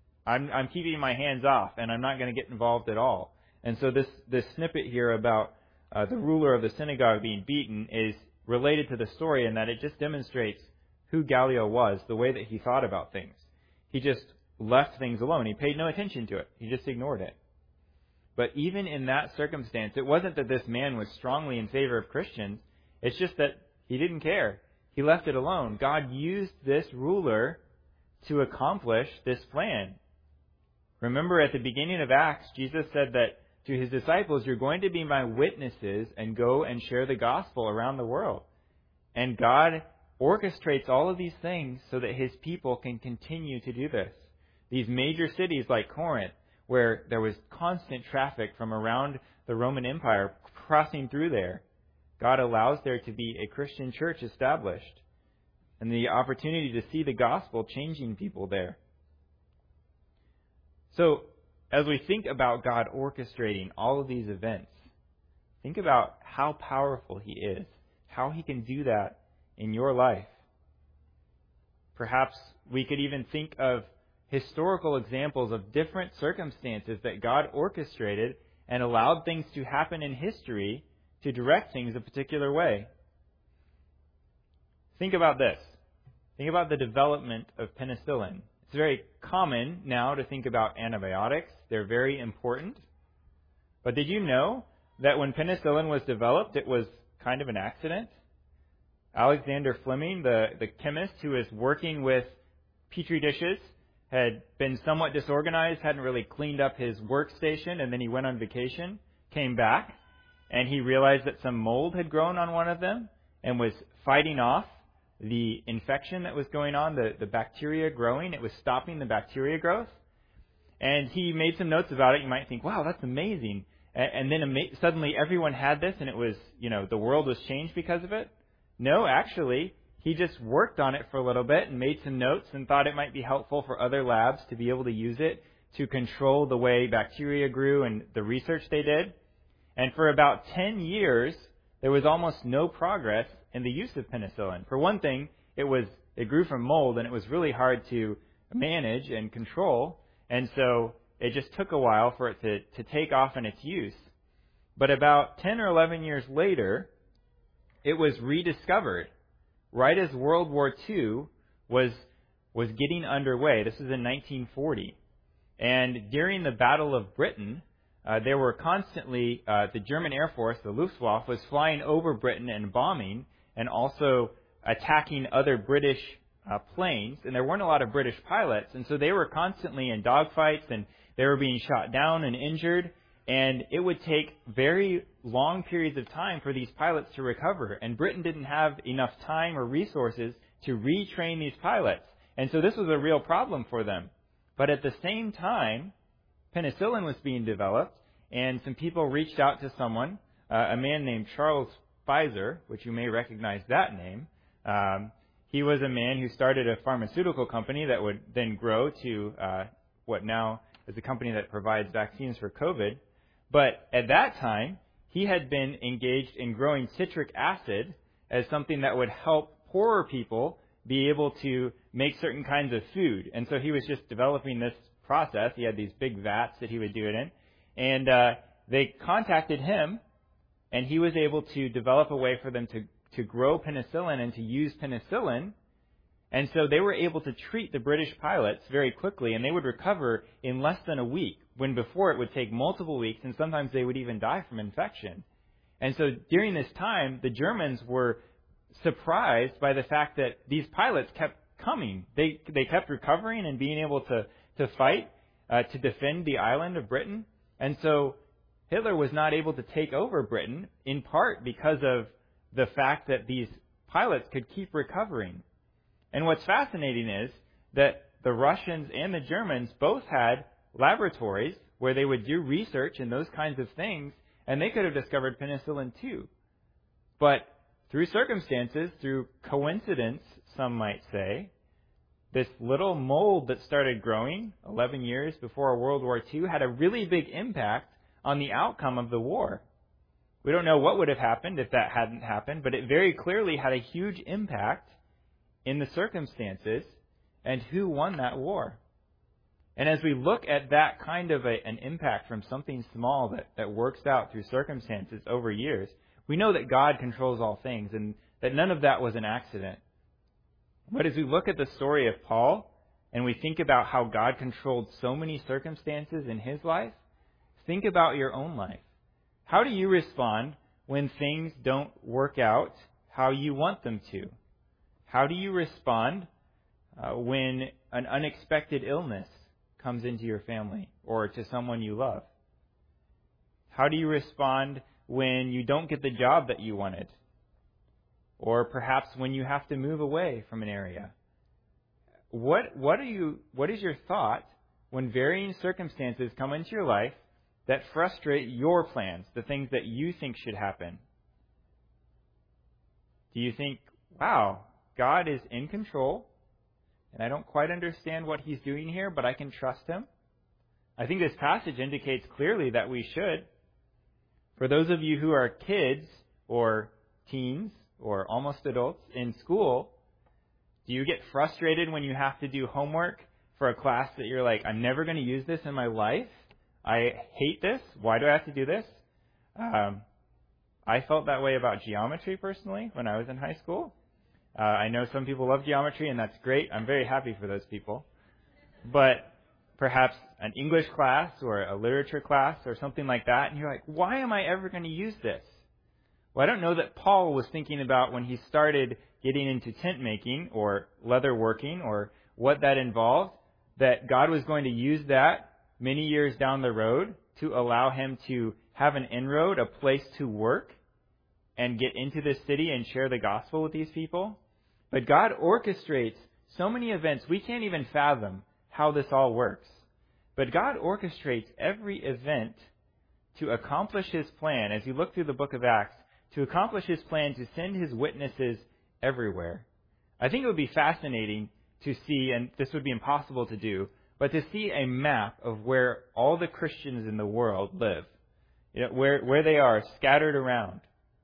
I'm keeping my hands off, and I'm not going to get involved at all. And so this snippet here about the ruler of the synagogue being beaten is related to the story, in that it just demonstrates who Gallio was, the way that he thought about things. He just left things alone. He paid no attention to it. He just ignored it. But even in that circumstance, it wasn't that this man was strongly in favor of Christians. It's just that he didn't care. He left it alone. God used this ruler to accomplish this plan. Remember, at the beginning of Acts, Jesus said that to his disciples, you're going to be my witnesses and go and share the gospel around the world. And God orchestrates all of these things so that his people can continue to do this. These major cities like Corinth, where there was constant traffic from around the Roman Empire crossing through there, God allows there to be a Christian church established and the opportunity to see the gospel changing people there. So, as we think about God orchestrating all of these events, think about how powerful he is, how he can do that in your life. Perhaps we could even think of historical examples of different circumstances that God orchestrated and allowed things to happen in history to direct things a particular way. Think about this. Think about the development of penicillin. It's very common now to think about antibiotics. They're very important. But did you know that when penicillin was developed, it was kind of an accident? Alexander Fleming, the chemist who was working with petri dishes, had been somewhat disorganized, hadn't really cleaned up his workstation, and then he went on vacation, came back, and he realized that some mold had grown on one of them and was fighting off the infection that was going on, the bacteria growing. It was stopping the bacteria growth. And he made some notes about it. You might think, wow, that's amazing. and then suddenly everyone had this, and it was, the world was changed because of it? No, actually, he just worked on it for a little bit and made some notes and thought it might be helpful for other labs to be able to use it to control the way bacteria grew and the research they did. And for about 10 years, there was almost no progress in the use of penicillin. For one thing, it grew from mold, and it was really hard to manage and control. And so it just took a while for it to take off in its use. But about 10 or 11 years later, it was rediscovered right as World War II was getting underway. This was in 1940. And during the Battle of Britain, there were constantly, the German Air Force, the Luftwaffe, was flying over Britain and bombing and also attacking other British planes. And there weren't a lot of British pilots, and so they were constantly in dogfights, and they were being shot down and injured. And it would take very long periods of time for these pilots to recover. And Britain didn't have enough time or resources to retrain these pilots. And so this was a real problem for them. But at the same time, penicillin was being developed, and some people reached out to someone, a man named Charles Pfizer, which you may recognize that name. He was a man who started a pharmaceutical company that would then grow to what now is a company that provides vaccines for COVID. But at that time, he had been engaged in growing citric acid as something that would help poorer people be able to make certain kinds of food. And so he was just developing this process. He had these big vats that he would do it in. And they contacted him, and he was able to develop a way for them to grow penicillin and to use penicillin. And so they were able to treat the British pilots very quickly, and they would recover in less than a week, when before it would take multiple weeks, and sometimes they would even die from infection. And so during this time, the Germans were surprised by the fact that these pilots kept coming. They kept recovering and being able to fight to defend the island of Britain. And so Hitler was not able to take over Britain, in part because of the fact that these pilots could keep recovering. And what's fascinating is that the Russians and the Germans both had laboratories where they would do research and those kinds of things, and they could have discovered penicillin too. But through circumstances, through coincidence, some might say, this little mold that started growing 11 years before World War II had a really big impact on the outcome of the war. We don't know what would have happened if that hadn't happened, but it very clearly had a huge impact in the circumstances and who won that war. And as we look at that kind of an impact from something small that works out through circumstances over years, we know that God controls all things and that none of that was an accident. But as we look at the story of Paul and we think about how God controlled so many circumstances in his life, think about your own life. How do you respond when things don't work out how you want them to? How do you respond when an unexpected illness comes into your family or to someone you love? How do you respond when you don't get the job that you wanted? Or perhaps when you have to move away from an area? What is your thought when varying circumstances come into your life that frustrate your plans, the things that you think should happen? Do you think, wow, God is in control, and I don't quite understand what he's doing here, but I can trust him? I think this passage indicates clearly that we should. For those of you who are kids or teens or almost adults in school, do you get frustrated when you have to do homework for a class that you're like, I'm never going to use this in my life? I hate this. Why do I have to do this? I felt that way about geometry personally when I was in high school. I know some people love geometry, and that's great. I'm very happy for those people. But perhaps an English class or a literature class or something like that, and you're like, why am I ever going to use this? Well, I don't know that Paul was thinking about when he started getting into tent making or leather working or what that involved, that God was going to use that many years down the road to allow him to have an inroad, a place to work, and get into this city and share the gospel with these people. But God orchestrates so many events, we can't even fathom how this all works. But God orchestrates every event to accomplish his plan, as you look through the book of Acts, to accomplish his plan to send his witnesses everywhere. I think it would be fascinating to see, and this would be impossible to do, but to see a map of where all the Christians in the world live, where they are scattered around,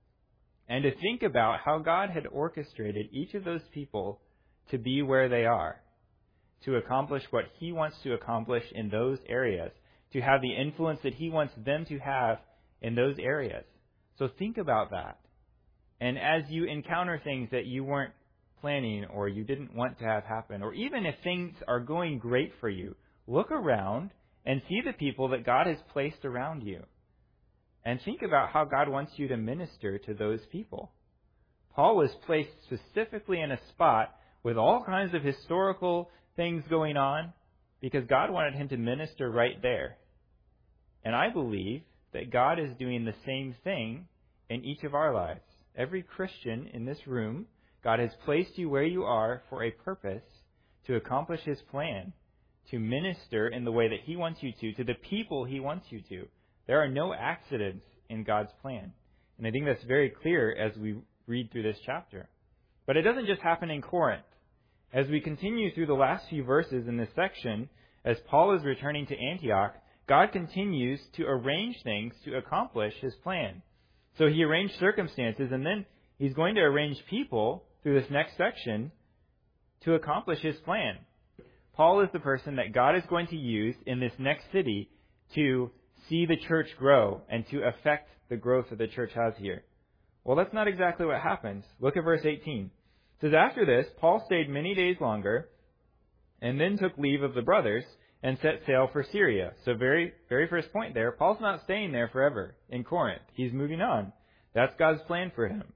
and to think about how God had orchestrated each of those people to be where they are, to accomplish what he wants to accomplish in those areas, to have the influence that he wants them to have in those areas. So think about that. And as you encounter things that you weren't planning or you didn't want to have happen, or even if things are going great for you, look around and see the people that God has placed around you. And think about how God wants you to minister to those people. Paul was placed specifically in a spot with all kinds of historical things going on because God wanted him to minister right there. And I believe that God is doing the same thing in each of our lives. Every Christian in this room, God has placed you where you are for a purpose to accomplish his plan, to minister in the way that he wants you to the people he wants you to. There are no accidents in God's plan. And I think that's very clear as we read through this chapter. But it doesn't just happen in Corinth. As we continue through the last few verses in this section, as Paul is returning to Antioch, God continues to arrange things to accomplish his plan. So he arranged circumstances, and then he's going to arrange people through this next section to accomplish his plan. Paul is the person that God is going to use in this next city to see the church grow and to affect the growth that the church has here. Well, that's not exactly what happens. Look at verse 18. It says, after this, Paul stayed many days longer and then took leave of the brothers and set sail for Syria. So very first point there, Paul's not staying there forever in Corinth. He's moving on. That's God's plan for him.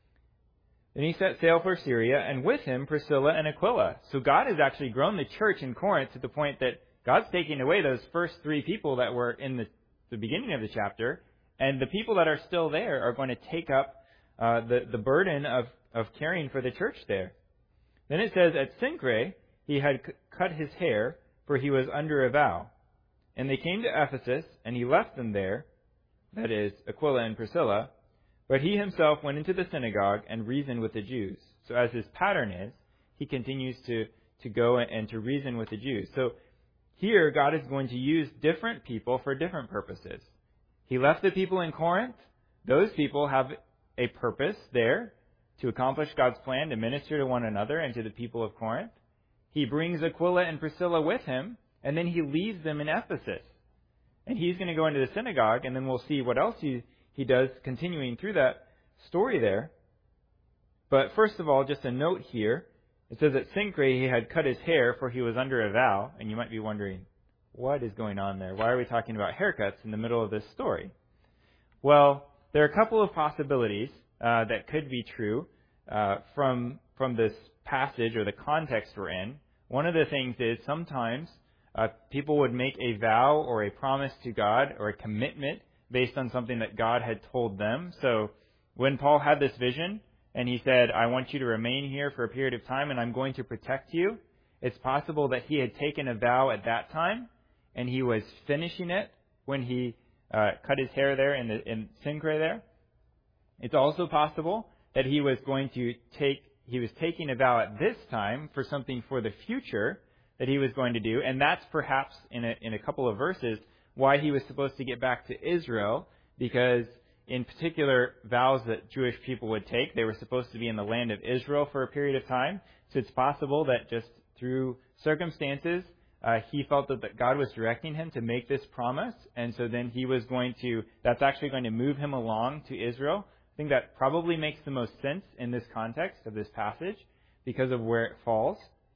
Then he set sail for Syria, and with him Priscilla and Aquila. So God has actually grown the church in Corinth to the point that God's taking away those first three people that were in the beginning of the chapter, and the people that are still there are going to take up the burden of caring for the church there. Then it says, at Cenchreae he had cut his hair, for he was under a vow. And they came to Ephesus, and he left them there, that is, Aquila and Priscilla, but he himself went into the synagogue and reasoned with the Jews. So as his pattern is, he continues to go and to reason with the Jews. So here, God is going to use different people for different purposes. He left the people in Corinth. Those people have a purpose there to accomplish God's plan, to minister to one another and to the people of Corinth. He brings Aquila and Priscilla with him, and then he leaves them in Ephesus. And he's going to go into the synagogue, and then we'll see what else he does continuing through that story there. But first of all, just a note here. It says at Cenchreae he had cut his hair, for he was under a vow. And you might be wondering, what is going on there? Why are we talking about haircuts in the middle of this story? Well, there are a couple of possibilities that could be true from this passage or the context we're in. One of the things is sometimes people would make a vow or a promise to God or a commitment based on something that God had told them. So when Paul had this vision and he said, I want you to remain here for a period of time and I'm going to protect you, it's possible that he had taken a vow at that time and he was finishing it when he cut his hair there in Cenchreae there. It's also possible that he was taking a vow at this time for something for the future that he was going to do, and that's perhaps in a couple of verses why he was supposed to get back to Israel, because in particular vows that Jewish people would take, they were supposed to be in the land of Israel for a period of time. So it's possible that just through circumstances, he felt that God was directing him to make this promise, and so then that's actually going to move him along to Israel. I think that probably makes the most sense in this context of this passage because of where it falls.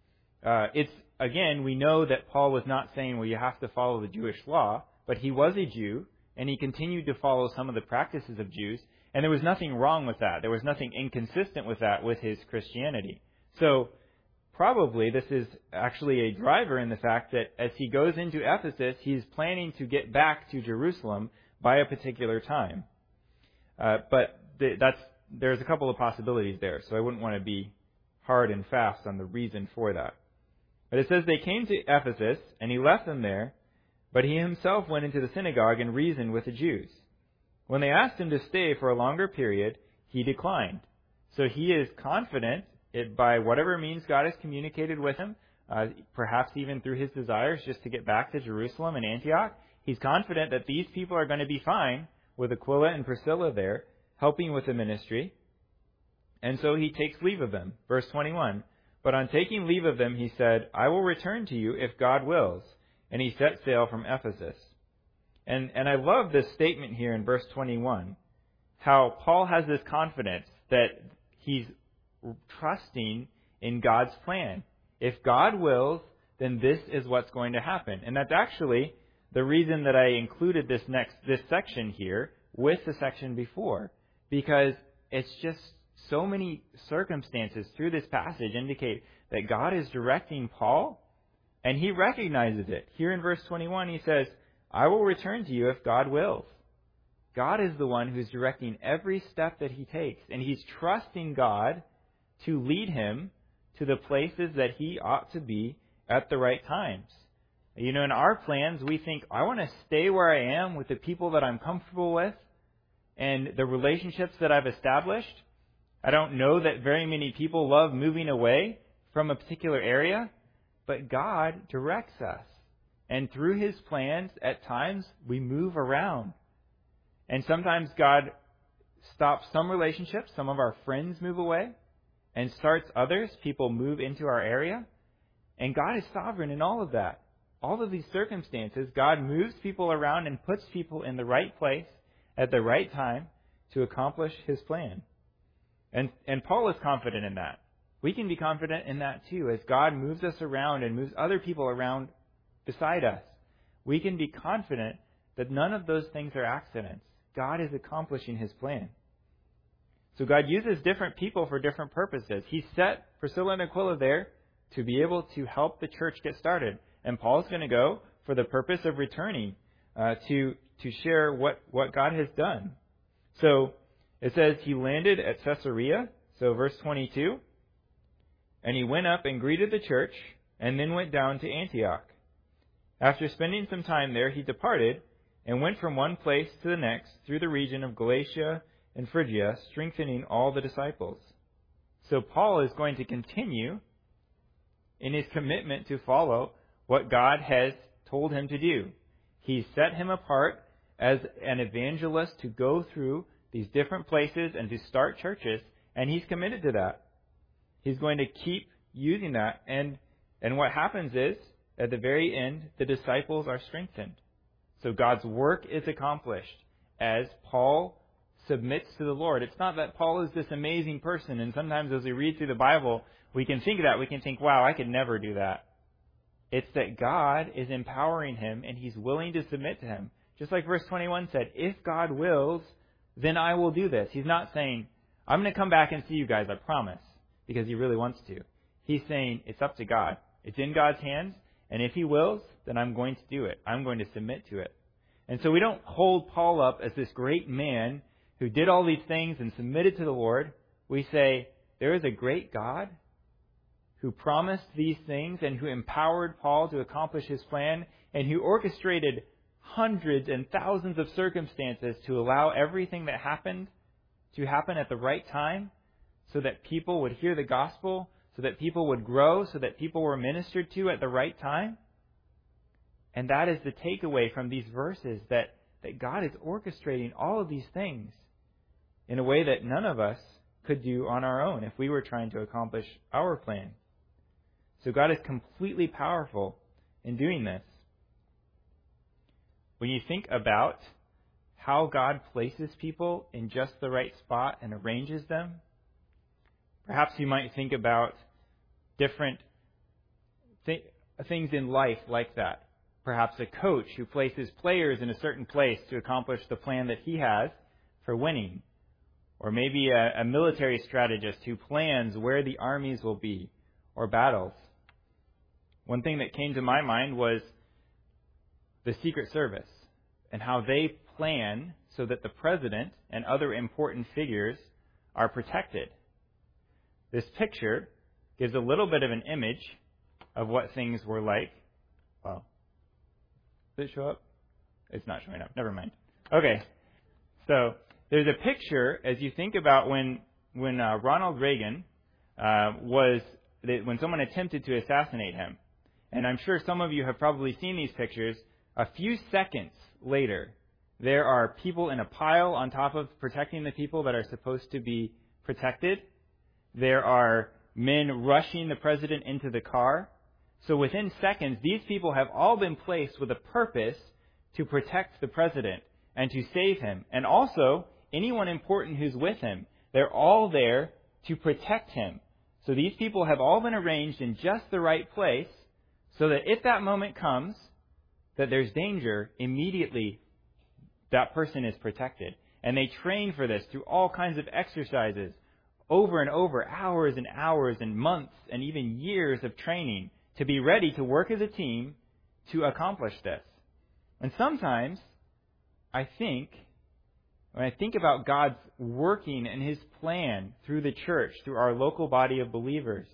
Again, we know that Paul was not saying, well, you have to follow the Jewish law, but he was a Jew, and he continued to follow some of the practices of Jews, and there was nothing wrong with that. There was nothing inconsistent with that with his Christianity. So probably this is actually a driver in the fact that as he goes into Ephesus, he's planning to get back to Jerusalem by a particular time. But there's a couple of possibilities there, so I wouldn't want to be hard and fast on the reason for that. But it says they came to Ephesus, and he left them there, But he himself went into the synagogue and reasoned with the Jews. When they asked him to stay for a longer period, he declined. So he is confident by whatever means God has communicated with him, perhaps even through his desires just to get back to Jerusalem and Antioch. He's confident that these people are going to be fine with Aquila and Priscilla there, helping with the ministry. And so he takes leave of them. Verse 21, but on taking leave of them, he said, I will return to you if God wills. And he set sail from Ephesus. And I love this statement here in verse 21, how Paul has this confidence that he's trusting in God's plan. If God wills, then this is what's going to happen. And that's actually the reason that I included this section here with the section before, because it's just so many circumstances through this passage indicate that God is directing Paul, and he recognizes it. Here in verse 21, he says, I will return to you if God wills. God is the one who's directing every step that he takes, and he's trusting God to lead him to the places that he ought to be at the right times. In our plans, we think, I want to stay where I am with the people that I'm comfortable with and the relationships that I've established. I don't know that very many people love moving away from a particular area, but God directs us. And through his plans, at times, we move around. And sometimes God stops some relationships. Some of our friends move away and starts others. People move into our area. And God is sovereign in all of that. All of these circumstances, God moves people around and puts people in the right place at the right time to accomplish his plan. And Paul is confident in that. We can be confident in that too. As God moves us around and moves other people around beside us, we can be confident that none of those things are accidents. God is accomplishing his plan. So God uses different people for different purposes. He set Priscilla and Aquila there to be able to help the church get started. And Paul's going to go for the purpose of returning to share what God has done. So it says he landed at Caesarea. So verse 22, and he went up and greeted the church and then went down to Antioch. After spending some time there, he departed and went from one place to the next through the region of Galatia and Phrygia, strengthening all the disciples. So Paul is going to continue in his commitment to follow what God has told him to do. He's set him apart as an evangelist to go through these different places and to start churches, and he's committed to that. He's going to keep using that, and what happens is, at the very end, the disciples are strengthened. So God's work is accomplished as Paul submits to the Lord. It's not that Paul is this amazing person, and sometimes as we read through the Bible, we can think of that. We can think, wow, I could never do that. It's that God is empowering him, and he's willing to submit to him. Just like verse 21 said, if God wills, then I will do this. He's not saying, I'm going to come back and see you guys, I promise, because he really wants to. He's saying, it's up to God. It's in God's hands, and if he wills, then I'm going to do it. I'm going to submit to it. And so we don't hold Paul up as this great man who did all these things and submitted to the Lord. We say, there is a great God who promised these things and who empowered Paul to accomplish his plan and who orchestrated hundreds and thousands of circumstances to allow everything that happened to happen at the right time so that people would hear the gospel, so that people would grow, so that people were ministered to at the right time. And that is the takeaway from these verses, that God is orchestrating all of these things in a way that none of us could do on our own if we were trying to accomplish our plan. So God is completely powerful in doing this. When you think about how God places people in just the right spot and arranges them, perhaps you might think about different things in life like that. Perhaps a coach who places players in a certain place to accomplish the plan that he has for winning. Or maybe a military strategist who plans where the armies will be or battles. One thing that came to my mind was the Secret Service and how they plan so that the president and other important figures are protected. This picture gives a little bit of an image of what things were like. Well, Does it show up? It's not showing up. Never mind. Okay. So there's a picture as you think about when Ronald Reagan when someone attempted to assassinate him. And I'm sure some of you have probably seen these pictures. A few seconds later, there are people in a pile on top of protecting the people that are supposed to be protected. There are men rushing the president into the car. So within seconds, these people have all been placed with a purpose to protect the president and to save him. And also, anyone important who's with him. They're all there to protect him. So these people have all been arranged in just the right place so that if that moment comes, that there's danger, immediately that person is protected. And they train for this through all kinds of exercises, over and over, hours and hours and months and even years of training to be ready to work as a team to accomplish this. And sometimes, when I think about God's working and His plan through the church, through our local body of believers,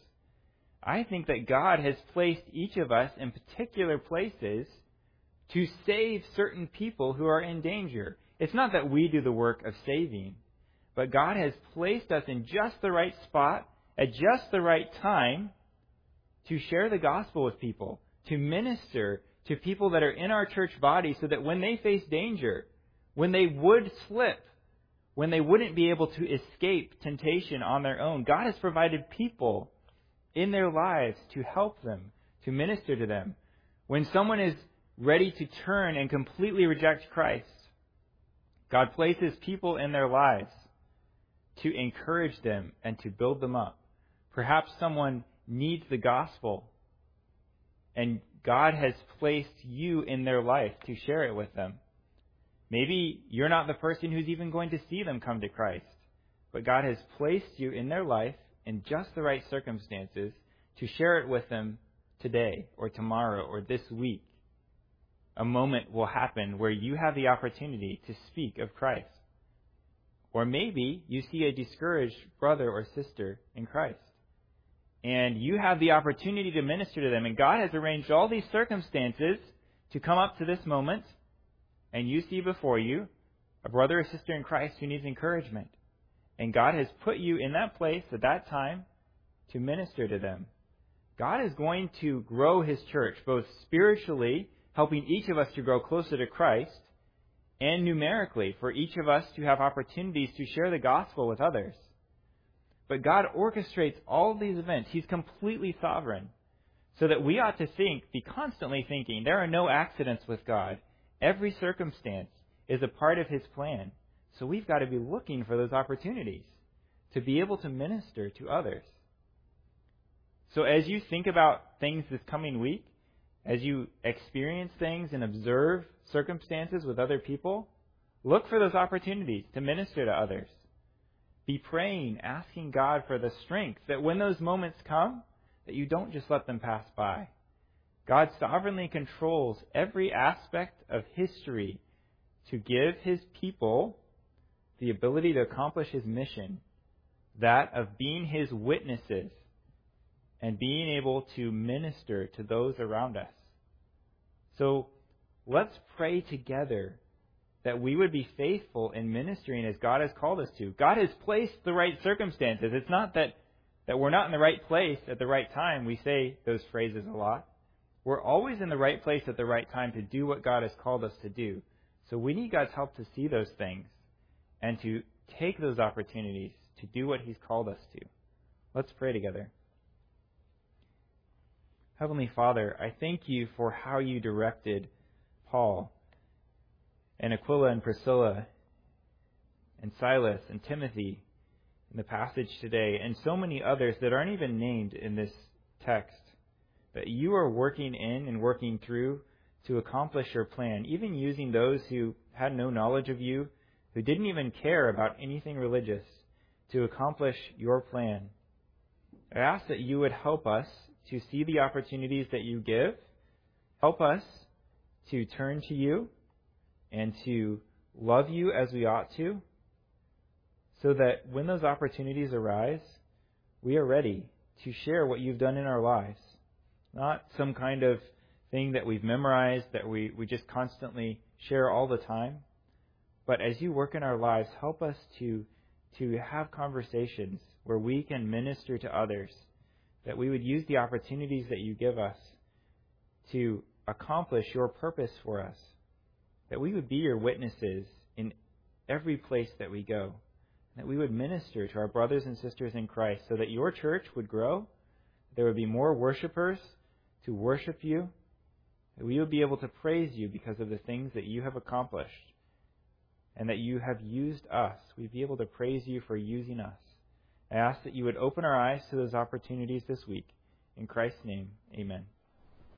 I think that God has placed each of us in particular places to save certain people who are in danger. It's not that we do the work of saving, but God has placed us in just the right spot at just the right time to share the gospel with people, to minister to people that are in our church body so that when they face danger, when they would slip, when they wouldn't be able to escape temptation on their own, God has provided people in their lives to help them, to minister to them. When someone is ready to turn and completely reject Christ, God places people in their lives to encourage them and to build them up. Perhaps someone needs the gospel, and God has placed you in their life to share it with them. Maybe you're not the person who's even going to see them come to Christ, but God has placed you in their life in just the right circumstances to share it with them today or tomorrow or this week. A moment will happen where you have the opportunity to speak of Christ. Or maybe you see a discouraged brother or sister in Christ, and you have the opportunity to minister to them, and God has arranged all these circumstances to come up to this moment, and you see before you a brother or sister in Christ who needs encouragement. And God has put you in that place at that time to minister to them. God is going to grow His church, both spiritually, helping each of us to grow closer to Christ, and numerically, for each of us to have opportunities to share the gospel with others. But God orchestrates all of these events. He's completely sovereign. So that we ought to be constantly thinking, there are no accidents with God. Every circumstance is a part of His plan. So we've got to be looking for those opportunities to be able to minister to others. So as you think about things this coming week, as you experience things and observe circumstances with other people, look for those opportunities to minister to others. Be praying, asking God for the strength that when those moments come, that you don't just let them pass by. God sovereignly controls every aspect of history to give His people the ability to accomplish His mission, that of being His witnesses and being able to minister to those around us. So let's pray together that we would be faithful in ministering as God has called us to. God has placed the right circumstances. It's not that we're not in the right place at the right time. We say those phrases a lot. We're always in the right place at the right time to do what God has called us to do. So we need God's help to see those things and to take those opportunities to do what He's called us to. Let's pray together. Heavenly Father, I thank You for how You directed Paul and Aquila and Priscilla and Silas and Timothy in the passage today, and so many others that aren't even named in this text, that You are working in and working through to accomplish Your plan, even using those who had no knowledge of You, who didn't even care about anything religious, to accomplish Your plan. I ask that You would help us to see the opportunities that You give. Help us to turn to You and to love You as we ought to, so that when those opportunities arise, we are ready to share what You've done in our lives. Not some kind of thing that we've memorized, that we just constantly share all the time. But as you work in our lives, help us to have conversations where we can minister to others, that we would use the opportunities that you give us to accomplish your purpose for us, that we would be your witnesses in every place that we go, that we would minister to our brothers and sisters in Christ so that your church would grow, there would be more worshipers to worship you, that we would be able to praise you because of the things that you have accomplished and that you have used us. We'd be able to praise you for using us. I ask that you would open our eyes to those opportunities this week. In Christ's name, amen.